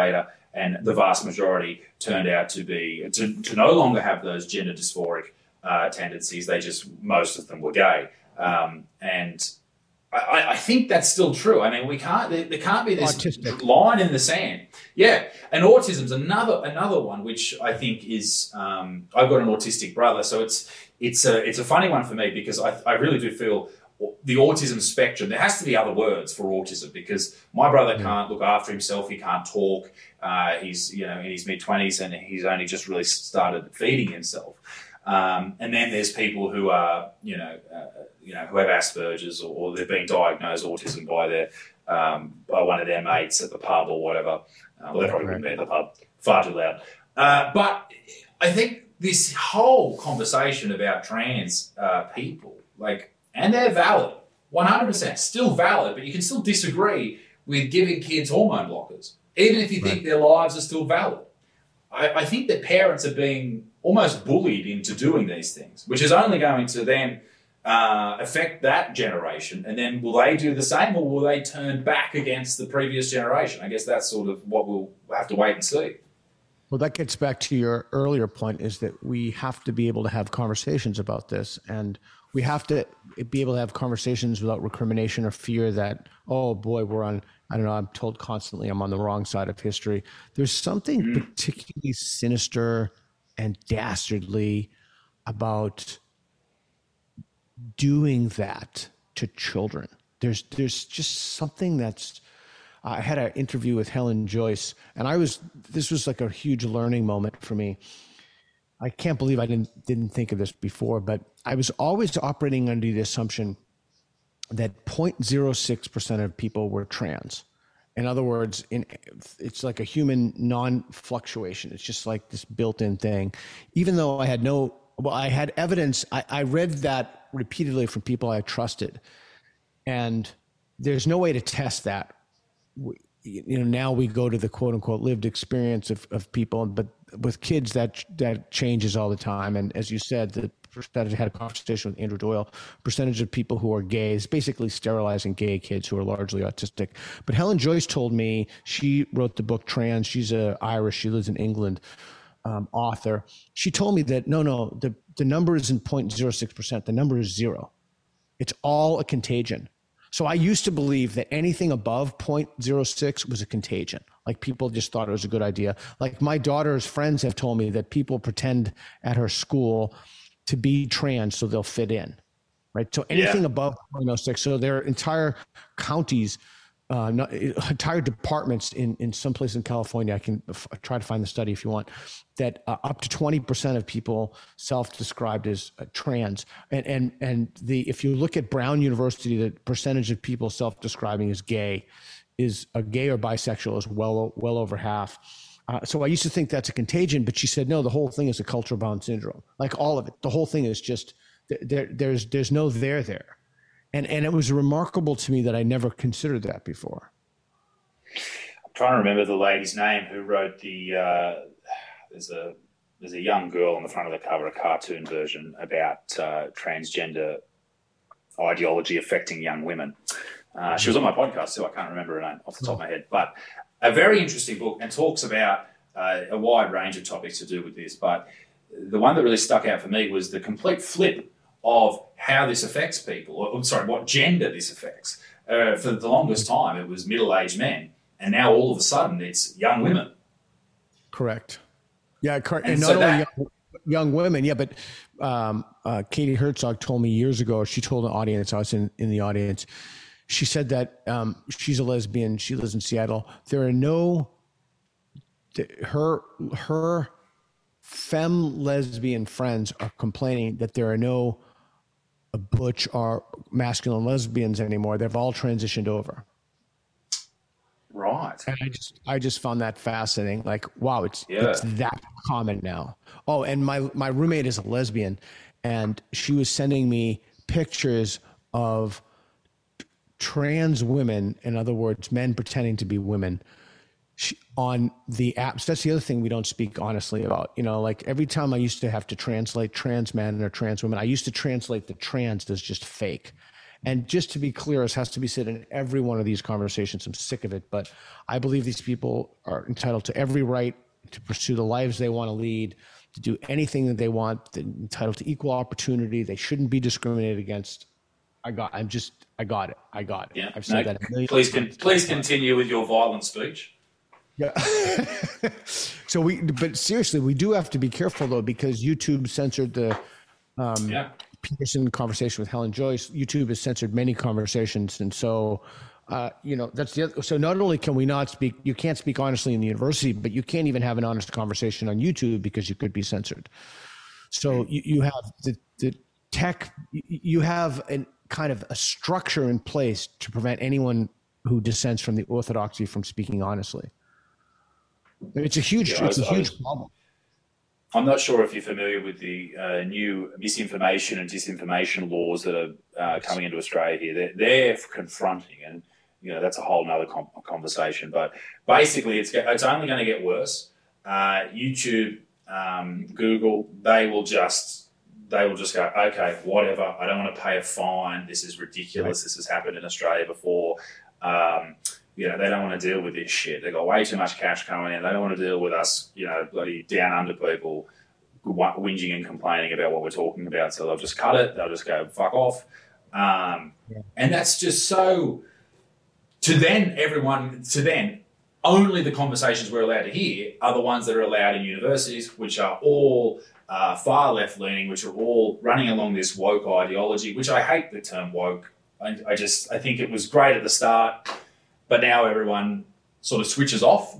and the vast majority turned out to be to, to no longer have those gender dysphoric uh, tendencies. They just, most of them were gay, um, and I, I think that's still true. I mean, we can't. There, there can't be this autistic line in the sand. Yeah, and autism's another another one, which I think is. Um, I've got an autistic brother, so it's it's a it's a funny one for me because I I really do feel the autism spectrum. There has to be other words for autism because my brother mm. can't look after himself. He can't talk. Uh, he's you know in his mid twenties and he's only just really started feeding himself. Um, and then there's people who are, you know, uh, you know, who have Asperger's or, or they've been diagnosed autism by their um, by one of their mates at the pub or whatever. Uh, well, they probably wouldn't be at the pub, far too loud. Uh, but I think this whole conversation about trans uh, people, like, and they're valid, one hundred percent, still valid, but you can still disagree with giving kids hormone blockers, even if you think right. their lives are still valid. I, I think that parents are being almost bullied into doing these things, which is only going to then uh, affect that generation. And then will they do the same or will they turn back against the previous generation? I guess that's sort of what we'll have to wait and see. Well, that gets back to your earlier point is that we have to be able to have conversations about this, and we have to be able to have conversations without recrimination or fear that, oh boy, we're on, I don't know, I'm told constantly I'm on the wrong side of history. There's something mm. particularly sinister and dastardly about doing that to children. There's there's just something that's, I had an interview with Helen Joyce, and I was, this was like a huge learning moment for me. I can't believe I didn't didn't think of this before, but I was always operating under the assumption that zero point zero six percent of people were trans. In other words, in, it's like a human non-fluctuation. It's just like this built-in thing. Even though I had no, well, I had evidence. I, I read that repeatedly from people I trusted. And there's no way to test that. You know, now we go to the quote unquote lived experience of, of people, but with kids that that changes all the time. And as you said, the percentage, I had a conversation with Andrew Doyle, percentage of people who are gay is basically sterilizing gay kids who are largely autistic. But Helen Joyce told me, she wrote the book Trans. She's a Irish, she lives in England, um, author. She told me that no, no, the, the number isn't zero point zero six percent. The number is zero. It's all a contagion. So I used to believe that anything above zero point zero six was a contagion. Like people just thought it was a good idea. Like my daughter's friends have told me that people pretend at her school to be trans so they'll fit in, right? So anything yeah. above zero point zero six, so their entire counties, uh, not, entire departments in, in some place in California, I can f- try to find the study if you want, that uh, up to twenty percent of people self-described as uh, trans. And, and, and the, if you look at Brown University, the percentage of people self-describing as gay is a gay or bisexual is well, well over half. Uh, so I used to think that's a contagion, but she said, no, the whole thing is a culture bound syndrome. Like all of it, the whole thing is just, there, there's, there's no there there. And, and it was remarkable to me that I never considered that before. I'm trying to remember the lady's name who wrote the, uh, there's a, there's a young girl on the front of the cover, a cartoon version about uh, transgender ideology affecting young women. Uh, she was on my podcast too. I can't remember her name off the top of my head, but a very interesting book and talks about uh, a wide range of topics to do with this. But the one that really stuck out for me was the complete flip of how this affects people, or I'm sorry, what gender this affects. Uh, for the longest time, it was middle-aged men, and now all of a sudden it's young women. Correct. Yeah, correct. And, and not so only that, young, young women, yeah, but um, uh, Katie Herzog told me years ago, she told an audience, I was in, in the audience, she said that um, she's a lesbian. She lives in Seattle. There are no, her her femme lesbian friends are complaining that there are no butch or masculine lesbians anymore. They've all transitioned over. Right. And I just I just found that fascinating. Like, wow, it's yeah. it's that common now. Oh, and my my roommate is a lesbian, and she was sending me pictures of trans women, in other words, men pretending to be women, she, on the apps. That's the other thing we don't speak honestly about. You know, like every time I used to have to translate trans men or trans women, I used to translate the trans as just fake. And just to be clear, this has to be said in every one of these conversations. I'm sick of it, but I believe these people are entitled to every right to pursue the lives they want to lead, to do anything that they want. They're entitled to equal opportunity. They shouldn't be discriminated against. I got. I'm just. I got it. I got it. Yeah. I've said no, that. A million please, times. con- please continue with your violent speech. Yeah. So we, but seriously, we do have to be careful though, because YouTube censored the um, Yeah. Peterson conversation with Helen Joyce. YouTube has censored many conversations, and so. Uh, you know, that's the other. So not only can we not speak, you can't speak honestly in the university, but you can't even have an honest conversation on YouTube because you could be censored. So you, you have the, the tech, you have a kind of a structure in place to prevent anyone who dissents from the orthodoxy from speaking honestly. It's a huge, Yeah, it's I, a huge I, problem. I'm not sure if you're familiar with the uh, new misinformation and disinformation laws that are uh, coming into Australia here. They're, they're confronting, and you know that's a whole nother com- conversation. But basically, it's it's only going to get worse. Uh, YouTube, um, Google, they will just they will just go, okay, whatever. I don't want to pay a fine. This is ridiculous. Right. This has happened in Australia before. Um, You know, they don't want to deal with this shit. They've got way too much cash coming in. They don't want to deal with us, you know, bloody down under people whinging and complaining about what we're talking about. So they'll just cut it. They'll just go, fuck off. Um, yeah. And that's just so, to then everyone, to then only the conversations we're allowed to hear are the ones that are allowed in universities, which are all uh, far left leaning, which are all running along this woke ideology, which I hate the term woke. I, I just, I think it was great at the start. But now everyone sort of switches off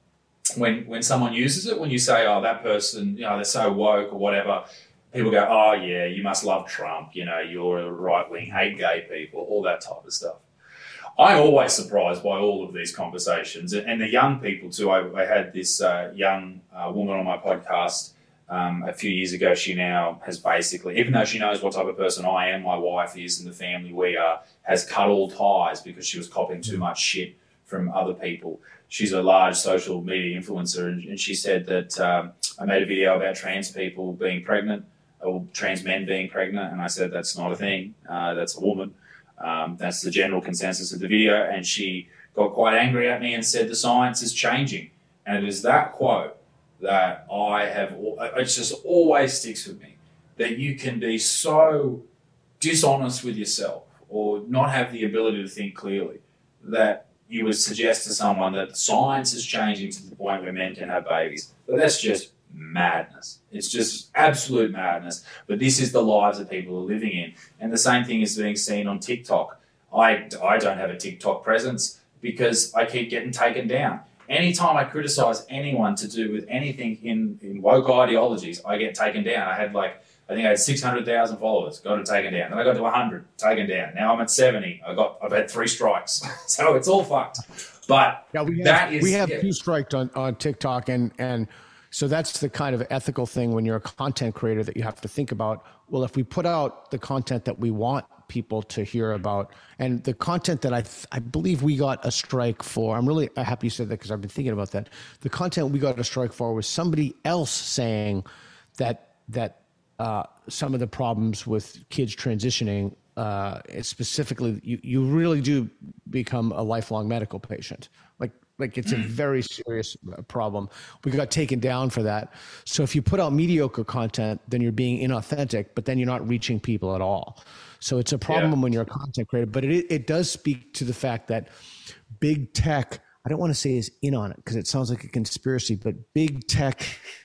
when when someone uses it. When you say, oh, that person, you know, they're so woke or whatever, people go, oh, yeah, you must love Trump. You know, you're a right-wing, hate gay people, all that type of stuff. I'm always surprised by all of these conversations. And the young people, too. I, I had this uh, young uh, woman on my podcast um, a few years ago. She now has basically, even though she knows what type of person I am, my wife is, and the family we are, has cut all ties because she was copying too much shit from other people. She's a large social media influencer, and, and she said that um, I made a video about trans people being pregnant, or trans men being pregnant, and I said that's not a thing, uh, that's a woman. Um, that's the general consensus of the video, and she got quite angry at me and said the science is changing. And it is that quote that I have, it just always sticks with me, that you can be so dishonest with yourself or not have the ability to think clearly, that you would suggest to someone that science is changing to the point where men can have babies. But that's just madness. It's just absolute madness. But this is the lives that people are living in. And the same thing is being seen on TikTok. I, I don't have a TikTok presence because I keep getting taken down. Anytime I criticize anyone to do with anything in, in woke ideologies, I get taken down. I had like, I think I had six hundred thousand followers, got it taken down. Then I got to one hundred, taken down. Now I'm at seventy. I got, I've had three strikes. So it's all fucked. But yeah, we have, that is... We have yeah. two strikes on, on TikTok, and, and so that's the kind of ethical thing when you're a content creator that you have to think about. Well, if we put out the content that we want people to hear about, and the content that I th- I believe we got a strike for, I'm really happy you said that because I've been thinking about that. The content we got a strike for was somebody else saying that that uh, some of the problems with kids transitioning, uh, specifically, you, you really do become a lifelong medical patient. Like, like it's a very serious problem. We got taken down for that. So if you put out mediocre content, then you're being inauthentic, but then you're not reaching people at all. So it's a problem yeah. when you're a content creator, but it it does speak to the fact that big tech, I don't want to say is in on it because it sounds like a conspiracy, but big tech,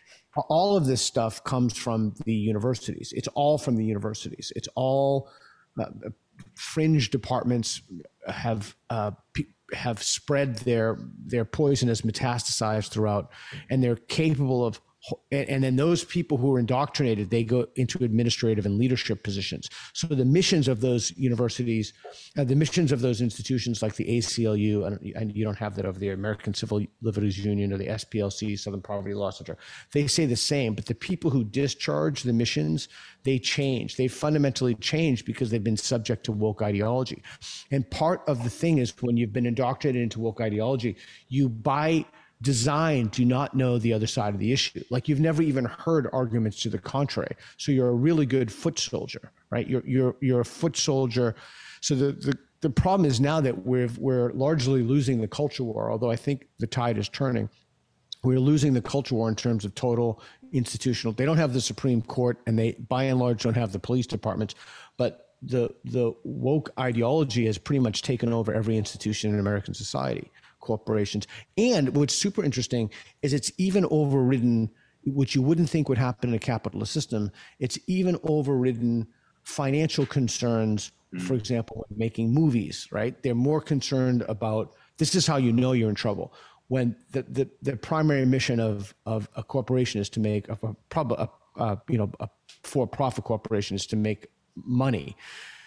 all of this stuff comes from the universities. It's all from the universities. It's all uh, fringe departments have uh, pe- have spread their their poison as metastasized throughout, and they're capable of. And then those people who are indoctrinated, they go into administrative and leadership positions. So the missions of those universities, uh, the missions of those institutions like the A C L U, and, and you don't have that over there, American Civil Liberties Union, or the S P L C, Southern Poverty Law Center, they say the same. But the people who discharge the missions, they change. They fundamentally change because they've been subject to woke ideology. And part of the thing is when you've been indoctrinated into woke ideology, you by design do not know the other side of the issue. Like you've never even heard arguments to the contrary. So you're a really good foot soldier, right? You're you're you're a foot soldier So the, the, the problem is now that we're, we're largely losing the culture war, although I think the tide is turning. We're losing the culture war in terms of total institutional. They don't have the Supreme Court, and they, by and large, don't have the police departments. But the the woke ideology has pretty much taken over every institution in American society, corporations. And what's super interesting is it's even overridden, which you wouldn't think would happen in a capitalist system. It's even overridden financial concerns. For example, when making movies, right? They're more concerned about, this is how you know you're in trouble. When the, the, the primary mission of, of a corporation is to make, a, a, a, a you know, a for-profit corporation is to make money.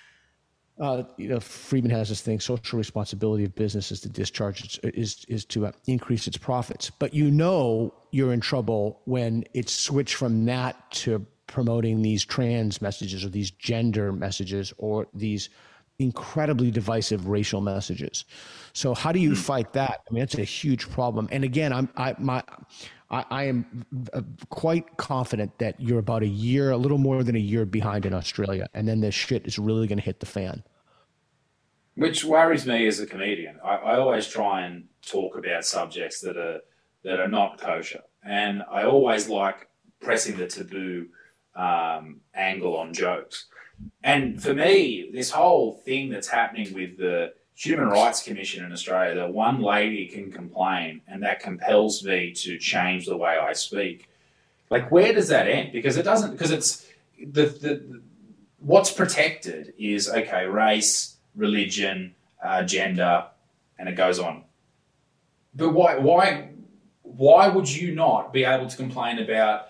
Uh, you know, Friedman has this thing, social responsibility of business is to discharge, its, is, is to uh, increase its profits. But you know you're in trouble when it's switched from that to promoting these trans messages or these gender messages or these incredibly divisive racial messages. So how do you fight that? I mean, it's a huge problem. And again, I'm I my I, I am quite confident that you're about a year, a little more than a year behind in Australia, and then this shit is really going to hit the fan. Which worries me as a comedian. I, I always try and talk about subjects that are that are not kosher, and I always like pressing the taboo um, angle on jokes. And for me, this whole thing that's happening with the Human Rights Commission in Australia, that one lady can complain and that compels me to change the way I speak. Like, where does that end? Because it doesn't, because it's, the, the what's protected is, okay, race, religion, uh, gender, and it goes on. But why, why, why would you not be able to complain about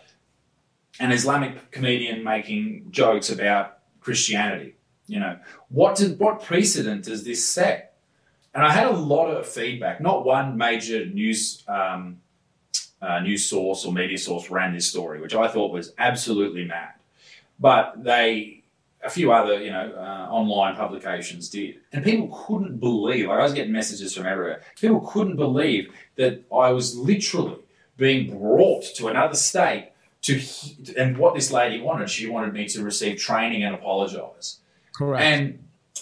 an Islamic comedian making jokes about Christianity? You know, what did, what precedent does this set? And I had a lot of feedback. Not one major news um, uh, news source or media source ran this story, which I thought was absolutely mad. But they, a few other, you know, uh, online publications did, and people couldn't believe. Like, I was getting messages from everywhere. People couldn't believe that I was literally being brought to another state to, and what this lady wanted, she wanted me to receive training and apologize. Correct. And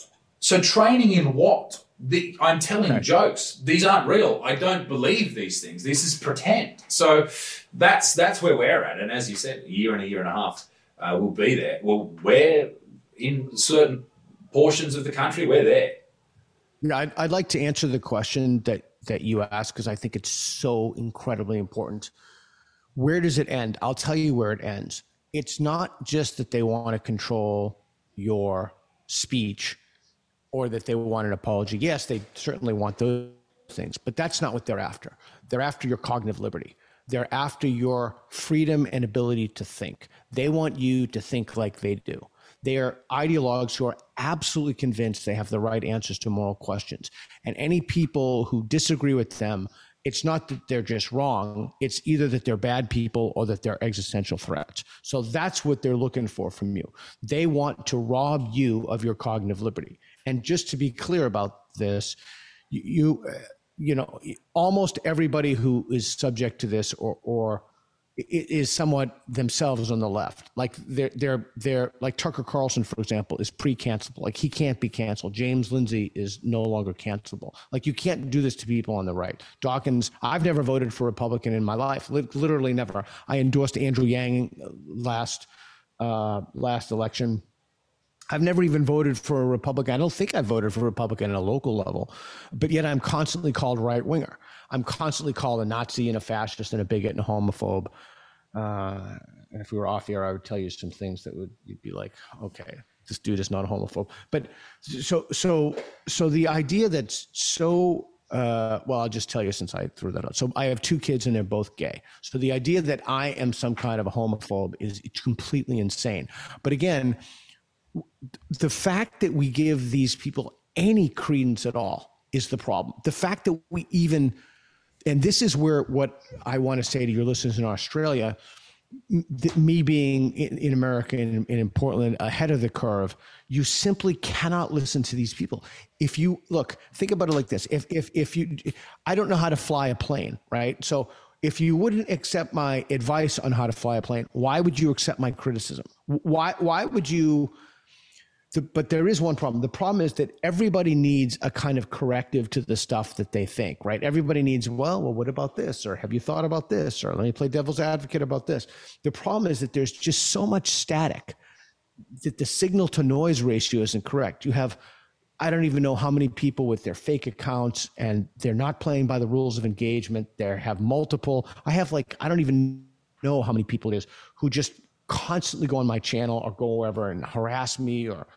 so training in what? The, I'm telling okay. jokes. These aren't real. I don't believe these things. This is pretend. So that's that's where we're at. And as you said, a year and a year and a half, uh, we'll be there. Well, we're in certain portions of the country, we're there. Yeah, I'd, I'd like to answer the question that, that you asked, because I think it's so incredibly important. Where does it end? I'll tell you where it ends. It's not just that they want to control your speech or that they want an apology. Yes, they certainly want those things, but that's not what they're after. They're after your cognitive liberty. They're after your freedom and ability to think. They want you to think like they do. They are ideologues who are absolutely convinced they have the right answers to moral questions. And any people who disagree with them, it's not that they're just wrong. It's either that they're bad people or that they're existential threats. So that's what they're looking for from you. They want to rob you of your cognitive liberty. And just to be clear about this, you, you, you know, almost everybody who is subject to this or, or is somewhat themselves on the left. Like they're, they're, they're like Tucker Carlson, for example, is pre-cancelable. Like he can't be canceled. James Lindsay is no longer cancelable. Like you can't do this to people on the right. Dawkins, I've never voted for Republican in my life, literally never. I endorsed Andrew Yang last, uh, last election. I've never even voted for a Republican. I don't think I voted for a Republican at a local level, but yet I'm constantly called right-winger. I'm constantly called a Nazi and a fascist and a bigot and a homophobe. Uh, and if we were off air, I would tell you some things that would you'd be like, okay, this dude is not a homophobe. But so so so the idea that's so uh, well, I'll just tell you since I threw that out. So I have two kids and they're both gay. So the idea that I am some kind of a homophobe is completely insane. But again, the fact that we give these people any credence at all is the problem. The fact that we even, and this is where what I want to say to your listeners in Australia, me being in, in America and in, in Portland ahead of the curve, you simply cannot listen to these people. If you look, think about it like this. If, if, if you, I don't know how to fly a plane, right? So if you wouldn't accept my advice on how to fly a plane, why would you accept my criticism? Why, why would you, the, but there is one problem. The problem is that everybody needs a kind of corrective to the stuff that they think, right? Everybody needs, well, well, what about this? Or have you thought about this? Or let me play devil's advocate about this. The problem is that there's just so much static that the signal to noise ratio isn't correct. You have, I don't even know how many people with their fake accounts, and they're not playing by the rules of engagement. They have multiple. I have like, I don't even know how many people it is who just constantly go on my channel or go wherever and harass me. Or,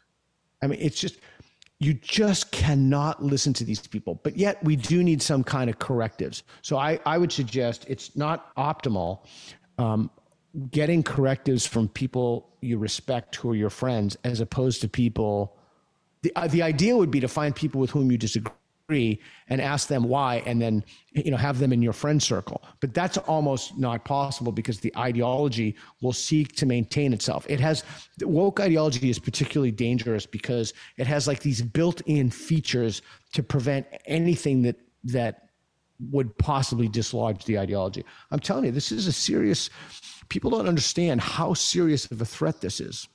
I mean, it's just, you just cannot listen to these people, but yet we do need some kind of correctives. So I, I would suggest it's not optimal. Um, getting correctives from people you respect who are your friends, as opposed to people. The, uh, the idea would be to find people with whom you disagree and ask them why, and then, you know, have them in your friend circle. But that's almost not possible because the ideology will seek to maintain itself. It has, woke ideology is particularly dangerous because it has like these built-in features to prevent anything that that would possibly dislodge the ideology. I'm telling you, this is a serious, people don't understand how serious of a threat this is.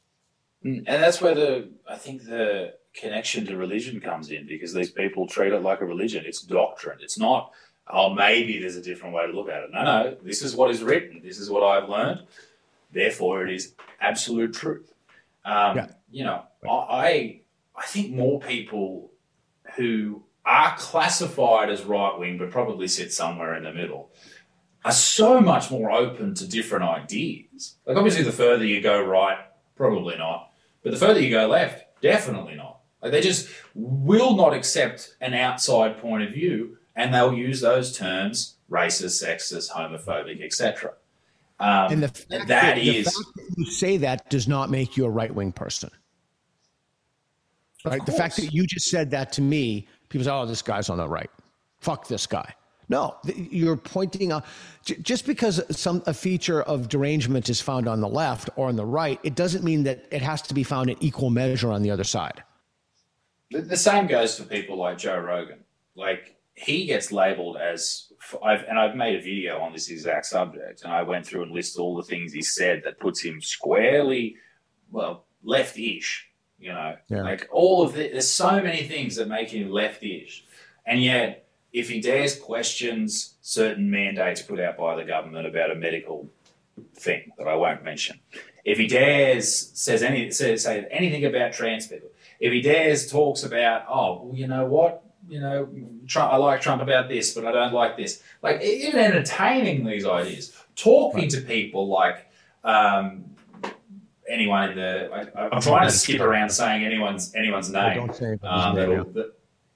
And that's where the, I think the connection to religion comes in, because these people treat it like a religion. It's doctrine. It's not, oh, maybe there's a different way to look at it. No, no, this is what is written. This is what I've learned. Therefore, it is absolute truth. Um, yeah. You know, I, I think more people who are classified as right-wing but probably sit somewhere in the middle are so much more open to different ideas. Like, obviously, the further you go right, probably not. But the further you go left, definitely not. Like, they just will not accept an outside point of view, and they'll use those terms: racist, sexist, homophobic, et cetera. Um, and the fact that, that is, the fact that you say that does not make you a right-wing person. Right? The fact that you just said that to me, people say, "Oh, this guy's on the right. Fuck this guy." No, you're pointing out, just because some a feature of derangement is found on the left or on the right, it doesn't mean that it has to be found in equal measure on the other side. The, the same goes for people like Joe Rogan. Like, he gets labeled as, I've, and I've made a video on this exact subject, and I went through and listed all the things he said that puts him squarely, well, left-ish. You know, yeah. Like all of the, there's so many things that make him left-ish, and yet, if he dares questions certain mandates put out by the government about a medical thing that I won't mention, if he dares says any says say anything about trans people, if he dares talks about, oh, well, you know what, you know, Trump, I like Trump about this, but I don't like this. Like, even entertaining these ideas, talking right. to people like um, anyone in the. I, I'm trying to skip around saying anyone's anyone's name. Don't say um, that'll, that,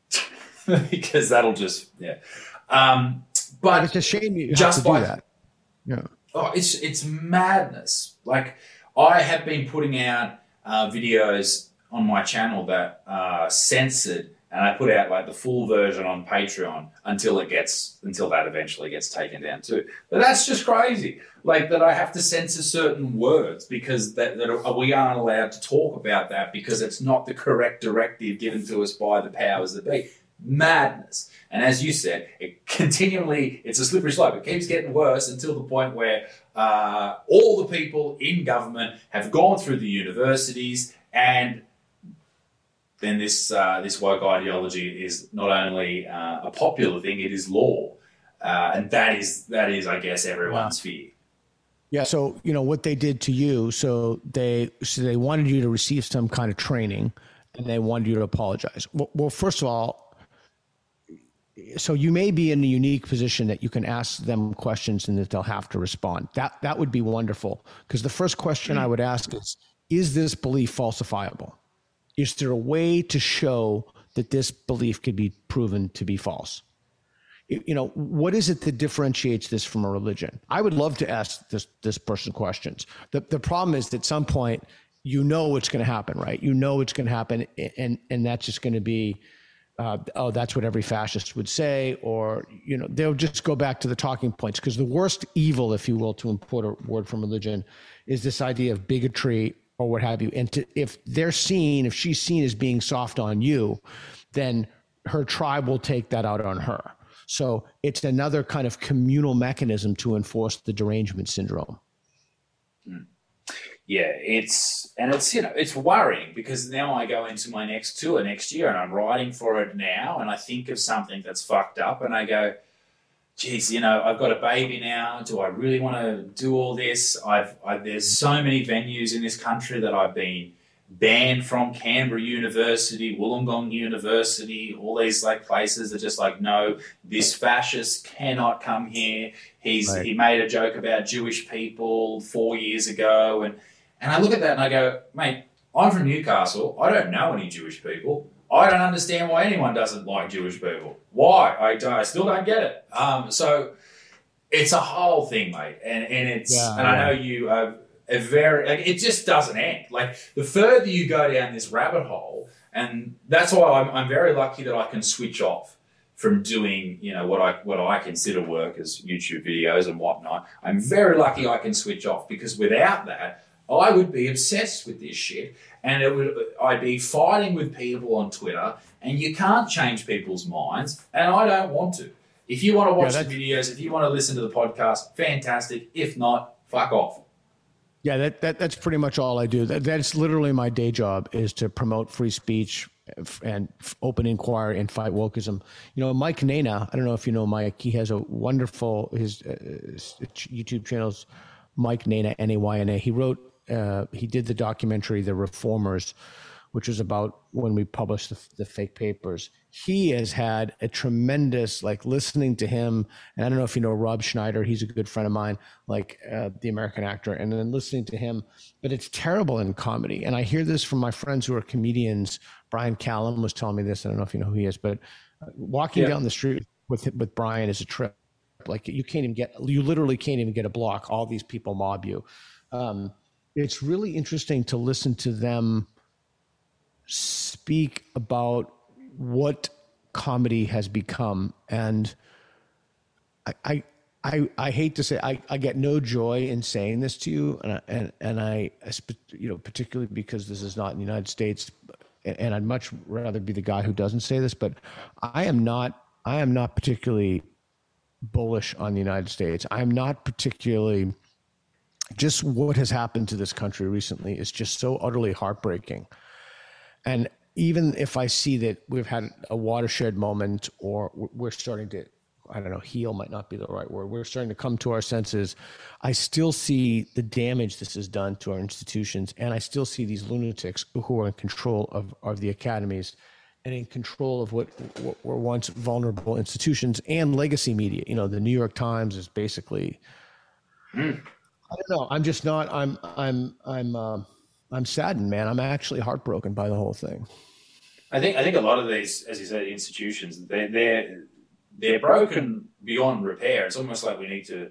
because that'll just yeah. Um, but it's a shame you just have to by, do that. Yeah. Oh, it's it's madness. Like, I have been putting out uh, videos on my channel that are censored, and I put out like the full version on Patreon until it gets until that eventually gets taken down too. But that's just crazy. Like, that I have to censor certain words because that, that we aren't allowed to talk about that because it's not the correct directive given to us by the powers that be. Madness. And as you said, it continually, it's a slippery slope. It keeps getting worse until the point where uh, all the people in government have gone through the universities, and then this uh, this woke ideology is not only uh, a popular thing, it is law. Uh, and that is, that is, I guess, everyone's wow. fear. Yeah. So, you know, what they did to you, so they, so they wanted you to receive some kind of training, and they wanted you to apologize. Well, well first of all, so you may be in a unique position that you can ask them questions and that they'll have to respond. That that would be wonderful, because the first question mm-hmm. I would ask is, is this belief falsifiable? Is there a way to show that this belief could be proven to be false? You know, what is it that differentiates this from a religion? I would love to ask this this person questions. The the problem is that at some point, you know what's going to happen, right? You know it's going to happen, and and that's just going to be, Uh, oh, that's what every fascist would say, or, you know, they'll just go back to the talking points, because the worst evil, if you will, to import a word from religion, is this idea of bigotry or what have you. And to, if they're seen, if she's seen as being soft on you, then her tribe will take that out on her. So it's another kind of communal mechanism to enforce the derangement syndrome. yeah, it's, and it's, you know, it's worrying because now I go into my next tour next year and I'm writing for it now and I think of something that's fucked up and I go, geez, you know, I've got a baby now. Do I really want to do all this? I've, I've there's so many venues in this country that I've been banned from. Canberra University, Wollongong University, all these like places are just like, no, this fascist cannot come here. He's right. He made a joke about Jewish people four years ago, and and I look at that and I go, mate, I'm from Newcastle. I don't know any Jewish people. I don't understand why anyone doesn't like Jewish people. Why? I, I still don't get it. Um, so it's a whole thing, mate, and and it's yeah, and yeah. I know you are a very like it just doesn't end. Like the further you go down this rabbit hole, and that's why I'm I'm very lucky that I can switch off from doing, you know, what I what I consider work as YouTube videos and whatnot. I'm very lucky I can switch off because without that, I would be obsessed with this shit, and it would I'd be fighting with people on Twitter, and you can't change people's minds, and I don't want to. If you want to watch yeah, the videos, if you want to listen to the podcast, fantastic. If not, fuck off. Yeah, that, that that's pretty much all I do. That, that's literally my day job, is to promote free speech and open inquiry and fight wokeism. You know, Mike Nana, I don't know if you know Mike, he has a wonderful, his, uh, his YouTube channel's Mike Nana, N A Y N A. He wrote, uh, he did the documentary, The Reformers, which was about when we published the, the fake papers. He has had a tremendous, like listening to him, and I don't know if you know Rob Schneider, he's a good friend of mine, like uh, the American actor, and then listening to him, but it's terrible in comedy. And I hear this from my friends who are comedians. Brian Callum was telling me this, I don't know if you know who he is, but walking yeah. down the street with with Brian is a trip. Like you can't even get, you literally can't even get a block. All these people mob you. Um, it's really interesting to listen to them speak about what comedy has become. And I, I, I, I hate to say, I, I get no joy in saying this to you. And I, and, and I, you know, particularly because this is not in the United States, and I'd much rather be the guy who doesn't say this, but I am not, I am not particularly bullish on the United States. I'm not particularly, just what has happened to this country recently is just so utterly heartbreaking. And even if I see that we've had a watershed moment, or we're starting to, I don't know, heal might not be the right word, we're starting to come to our senses, I still see the damage this has done to our institutions. And I still see these lunatics who are in control of, of the academies and in control of what, what were once vulnerable institutions and legacy media. You know, the New York Times is basically, mm. I don't know. I'm just not, I'm, I'm, I'm, uh, I'm saddened, man. I'm actually heartbroken by the whole thing. I think I think a lot of these, as you said, institutions, they're they're they're broken beyond repair. It's almost like we need to,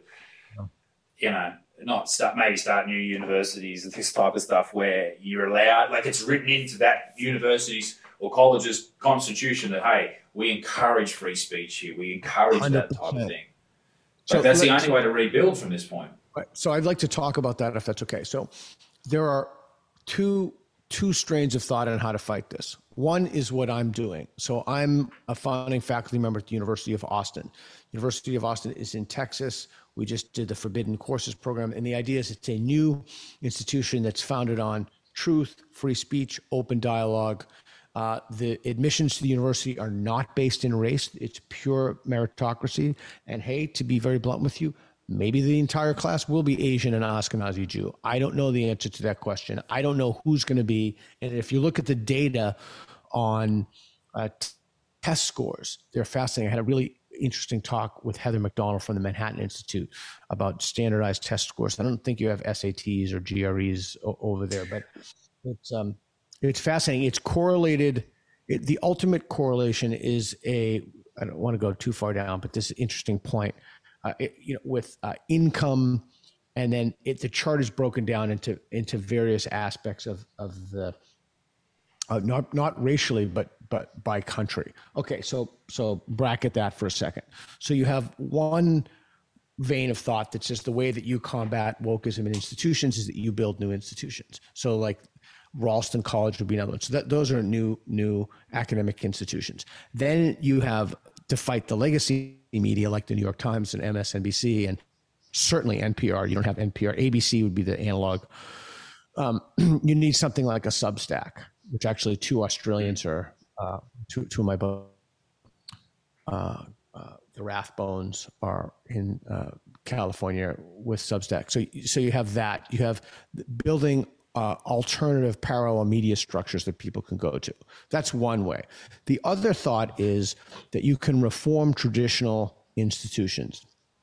you know, not start maybe start new universities and this type of stuff where you're allowed, like it's written into that university's or college's constitution that, hey, we encourage free speech here, we encourage one hundred percent that type of thing. But so that's the only way to rebuild from this point. So I'd like to talk about that if that's okay. So there are two two strains of thought on how to fight this. One is what I'm doing. So I'm a founding faculty member at the University of Austin. University of Austin is in Texas. We just did the Forbidden Courses program. And the idea is it's a new institution that's founded on truth, free speech, open dialogue. Uh, the admissions to the university are not based in race. It's pure meritocracy. And hey, to be very blunt with you, maybe the entire class will be Asian and Ashkenazi Jew. I don't know the answer to that question. I don't know who's going to be. And if you look at the data on uh, t- test scores, they're fascinating. I had a really interesting talk with Heather McDonald from the Manhattan Institute about standardized test scores. I don't think you have S A Ts or G R Es o- over there, but it's um, it's fascinating. It's correlated. It, the ultimate correlation is a, I don't want to go too far down, but this is an interesting point. Uh, it, you know, with uh, income, and then it, the chart is broken down into into various aspects of of the uh, not not racially, but but by country. Okay, so so bracket that for a second. So you have one vein of thought that says the way that you combat wokeism in institutions is that you build new institutions. So like Ralston College would be another one. So that, those are new new academic institutions. Then you have to fight the legacy media like the New York Times and M S N B C and certainly N P R. You don't have N P R. A B C would be the analog um, you need something like a Substack, which actually two Australians are, uh, two, two of my uh, uh, the Rathbones are in uh, California with Substack. So, so you have that. You have building uh, alternative parallel media structures that people can go to. That's one way. The other thought is that you can reform traditional institutions.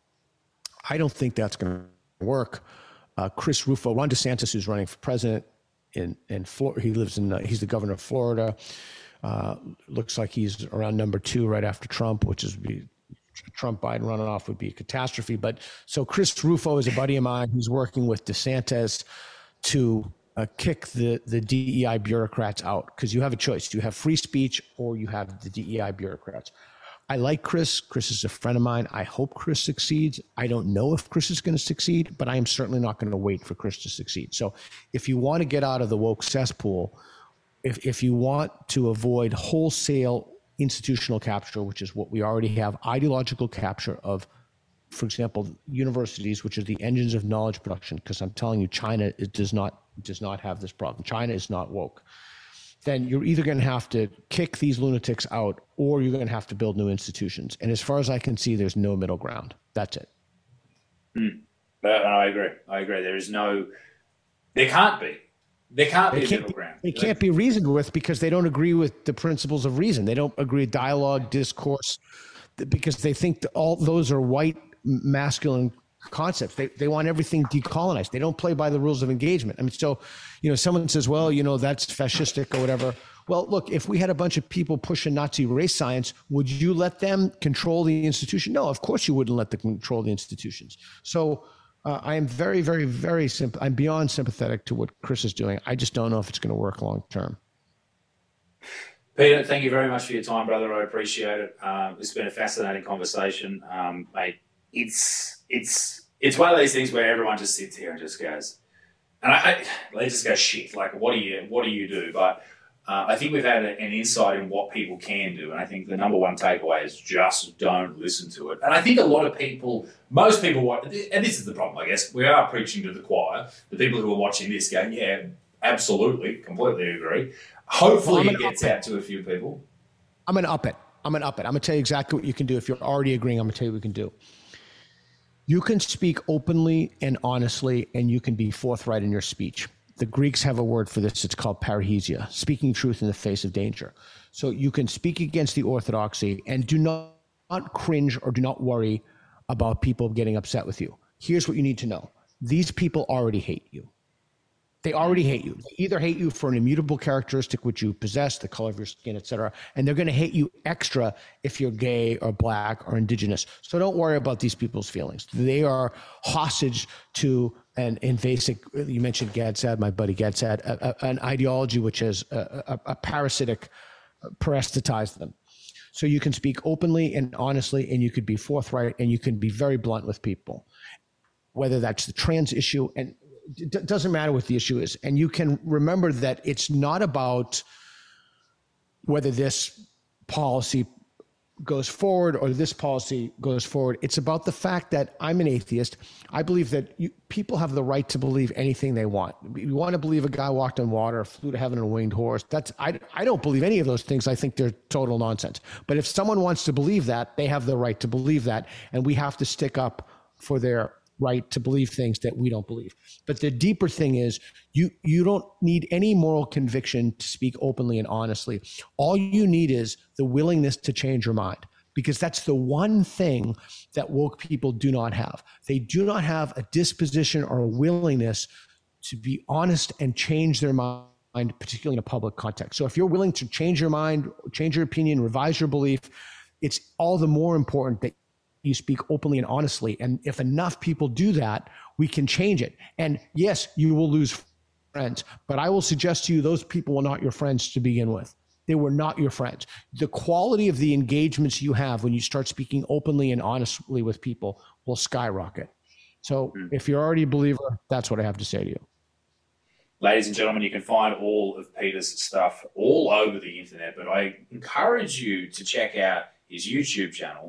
I don't think that's going to work. Uh, Chris Rufo, Ron DeSantis, who's running for president in in Florida, he lives in uh, he's the governor of Florida. Uh, looks like he's around number two right after Trump, which is be Trump Biden runoff would be a catastrophe. But so Chris Rufo is a buddy of mine. He's working with DeSantis to uh, kick the the D E I bureaucrats out, because you have a choice: you have free speech or you have the D E I bureaucrats. I like Chris. Chris is a friend of mine. I hope Chris succeeds. I don't know if Chris is going to succeed, but I am certainly not going to wait for Chris to succeed. So if you want to get out of the woke cesspool, if, if you want to avoid wholesale institutional capture, which is what we already have, ideological capture of, for example, universities, which are the engines of knowledge production, because I'm telling you, China it does not does not have this problem. China is not woke. Then you're either going to have to kick these lunatics out or you're going to have to build new institutions. And as far as I can see, there's no middle ground. That's it. Mm. But I agree. I agree. There is no, there can't be. There can't they be a can't, middle ground. They can't be reasoned with because they don't agree with the principles of reason. They don't agree with dialogue, discourse, because they think that all those are white masculine concepts. They they want everything decolonized. They don't play by the rules of engagement. I mean, so, you know, someone says, well, you know, that's fascistic or whatever. Well, look, if we had a bunch of people pushing Nazi race science, would you let them control the institution? No, of course you wouldn't let them control the institutions. So uh, I am very, very, very simple. I'm beyond sympathetic to what Chris is doing. I just don't know if it's going to work long term. Peter, thank you very much for your time, brother. I appreciate it. Um, it's been a fascinating conversation, um, mate. It's it's it's one of these things where everyone just sits here and just goes, and I, I they just go shit. Like, what do you what do you do? But uh, I think we've had a, an insight in what people can do, and I think the number one takeaway is just don't listen to it. And I think a lot of people, most people, watch, and this is the problem, I guess, we are preaching to the choir. The people who are watching this go, yeah, absolutely, completely agree. Hopefully, well, it gets out to a few people. I'm going to up it. I'm going to up it. I'm going to tell you exactly what you can do. If you're already agreeing, I'm going to tell you what we can do. You can speak openly and honestly, and you can be forthright in your speech. The Greeks have a word for this. It's called parrhesia, speaking truth in the face of danger. So you can speak against the orthodoxy and do not, not cringe or do not worry about people getting upset with you. Here's what you need to know. These people already hate you. They already hate you. They either hate you for an immutable characteristic which you possess, the color of your skin, et cetera, and they're going to hate you extra if you're gay or black or indigenous. So don't worry about these people's feelings. They are hostage to an invasive, you mentioned Gadsad, my buddy Gadsad, a, a, an ideology which has a, a, a parasitic parasitized them. So you can speak openly and honestly, and you could be forthright, and you can be very blunt with people, whether that's the trans issue, and it doesn't matter what the issue is. And you can remember that it's not about whether this policy goes forward or this policy goes forward. It's about the fact that I'm an atheist. I believe that you, people have the right to believe anything they want. You want to believe a guy walked on water, flew to heaven on a winged horse. That's I, I don't believe any of those things. I think they're total nonsense. But if someone wants to believe that, they have the right to believe that. And we have to stick up for their right to believe things that we don't believe. But the deeper thing is you you don't need any moral conviction to speak openly and honestly. All you need is the willingness to change your mind, because that's the one thing that woke people do not have. They do not have a disposition or a willingness to be honest and change their mind, particularly in a public context. So if you're willing to change your mind, change your opinion, revise your belief, it's all the more important that you speak openly and honestly. And if enough people do that, we can change it. And yes, you will lose friends, but I will suggest to you, those people were not your friends to begin with. They were not your friends. The quality of the engagements you have when you start speaking openly and honestly with people will skyrocket. So mm. if you're already a believer, that's what I have to say to you. Ladies and gentlemen, you can find all of Peter's stuff all over the internet, but I encourage you to check out his YouTube channel.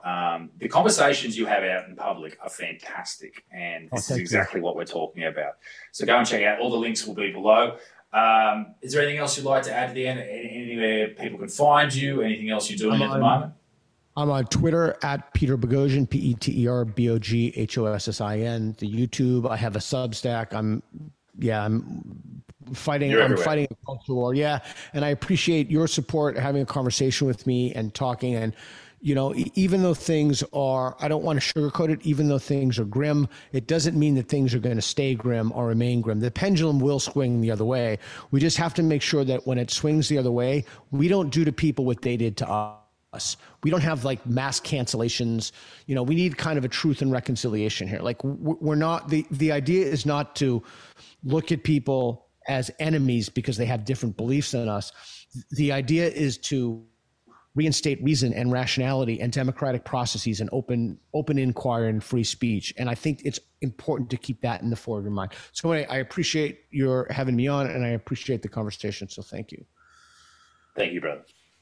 Um, the conversations you have out in public are fantastic, and this oh, is exactly you. what we're talking about. So go and check out. All the links will be below. Um, is there anything else you'd like to add to the end? Anywhere people can find you? Anything else you're doing I'm at the on, moment? I'm on Twitter at Peter Boghossian, P E T E R B O G H O S S I N. The YouTube, I have a Substack. I'm, yeah, I'm fighting. You're I'm everywhere. fighting a culture war. Yeah, and I appreciate your support, having a conversation with me and talking. And you know, even though things are, I don't want to sugarcoat it. Even though things are grim, it doesn't mean that things are going to stay grim or remain grim. The pendulum will swing the other way. We just have to make sure that when it swings the other way, we don't do to people what they did to us. Us. We don't have like mass cancellations. You know, we need kind of a truth and reconciliation here. Like we're not, the, the idea is not to look at people as enemies because they have different beliefs than us. The idea is to reinstate reason and rationality and democratic processes and open, open inquiry and free speech. And I think it's important to keep that in the forward of your mind. So anyway, I appreciate your having me on, and I appreciate the conversation. So thank you. Thank you, brother.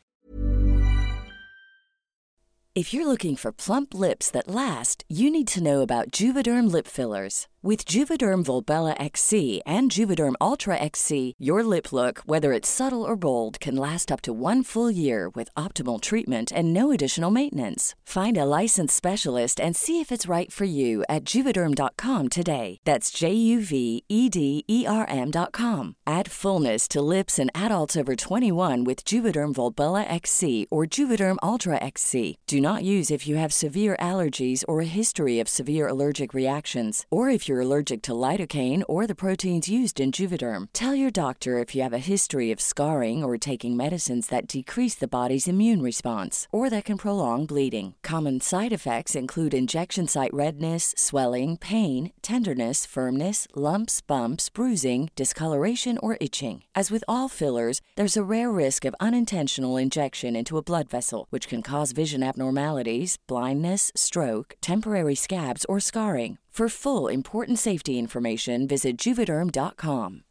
If you're looking for plump lips that last, you need to know about Juvederm lip fillers. With Juvederm Volbella X C and Juvederm Ultra X C, your lip look, whether it's subtle or bold, can last up to one full year with optimal treatment and no additional maintenance. Find a licensed specialist and see if it's right for you at Juvederm dot com today. That's J U V E D E R M dot com. Add fullness to lips in adults over twenty-one with Juvederm Volbella X C or Juvederm Ultra X C. Do not use if you have severe allergies or a history of severe allergic reactions, or if you're allergic to lidocaine or the proteins used in Juvederm. Tell your doctor if you have a history of scarring or taking medicines that decrease the body's immune response or that can prolong bleeding. Common side effects include injection site redness, swelling, pain, tenderness, firmness, lumps, bumps, bruising, discoloration, or itching. As with all fillers, there's a rare risk of unintentional injection into a blood vessel, which can cause vision abnormalities, blindness, stroke, temporary scabs, or scarring. For full important safety information, visit Juvederm dot com.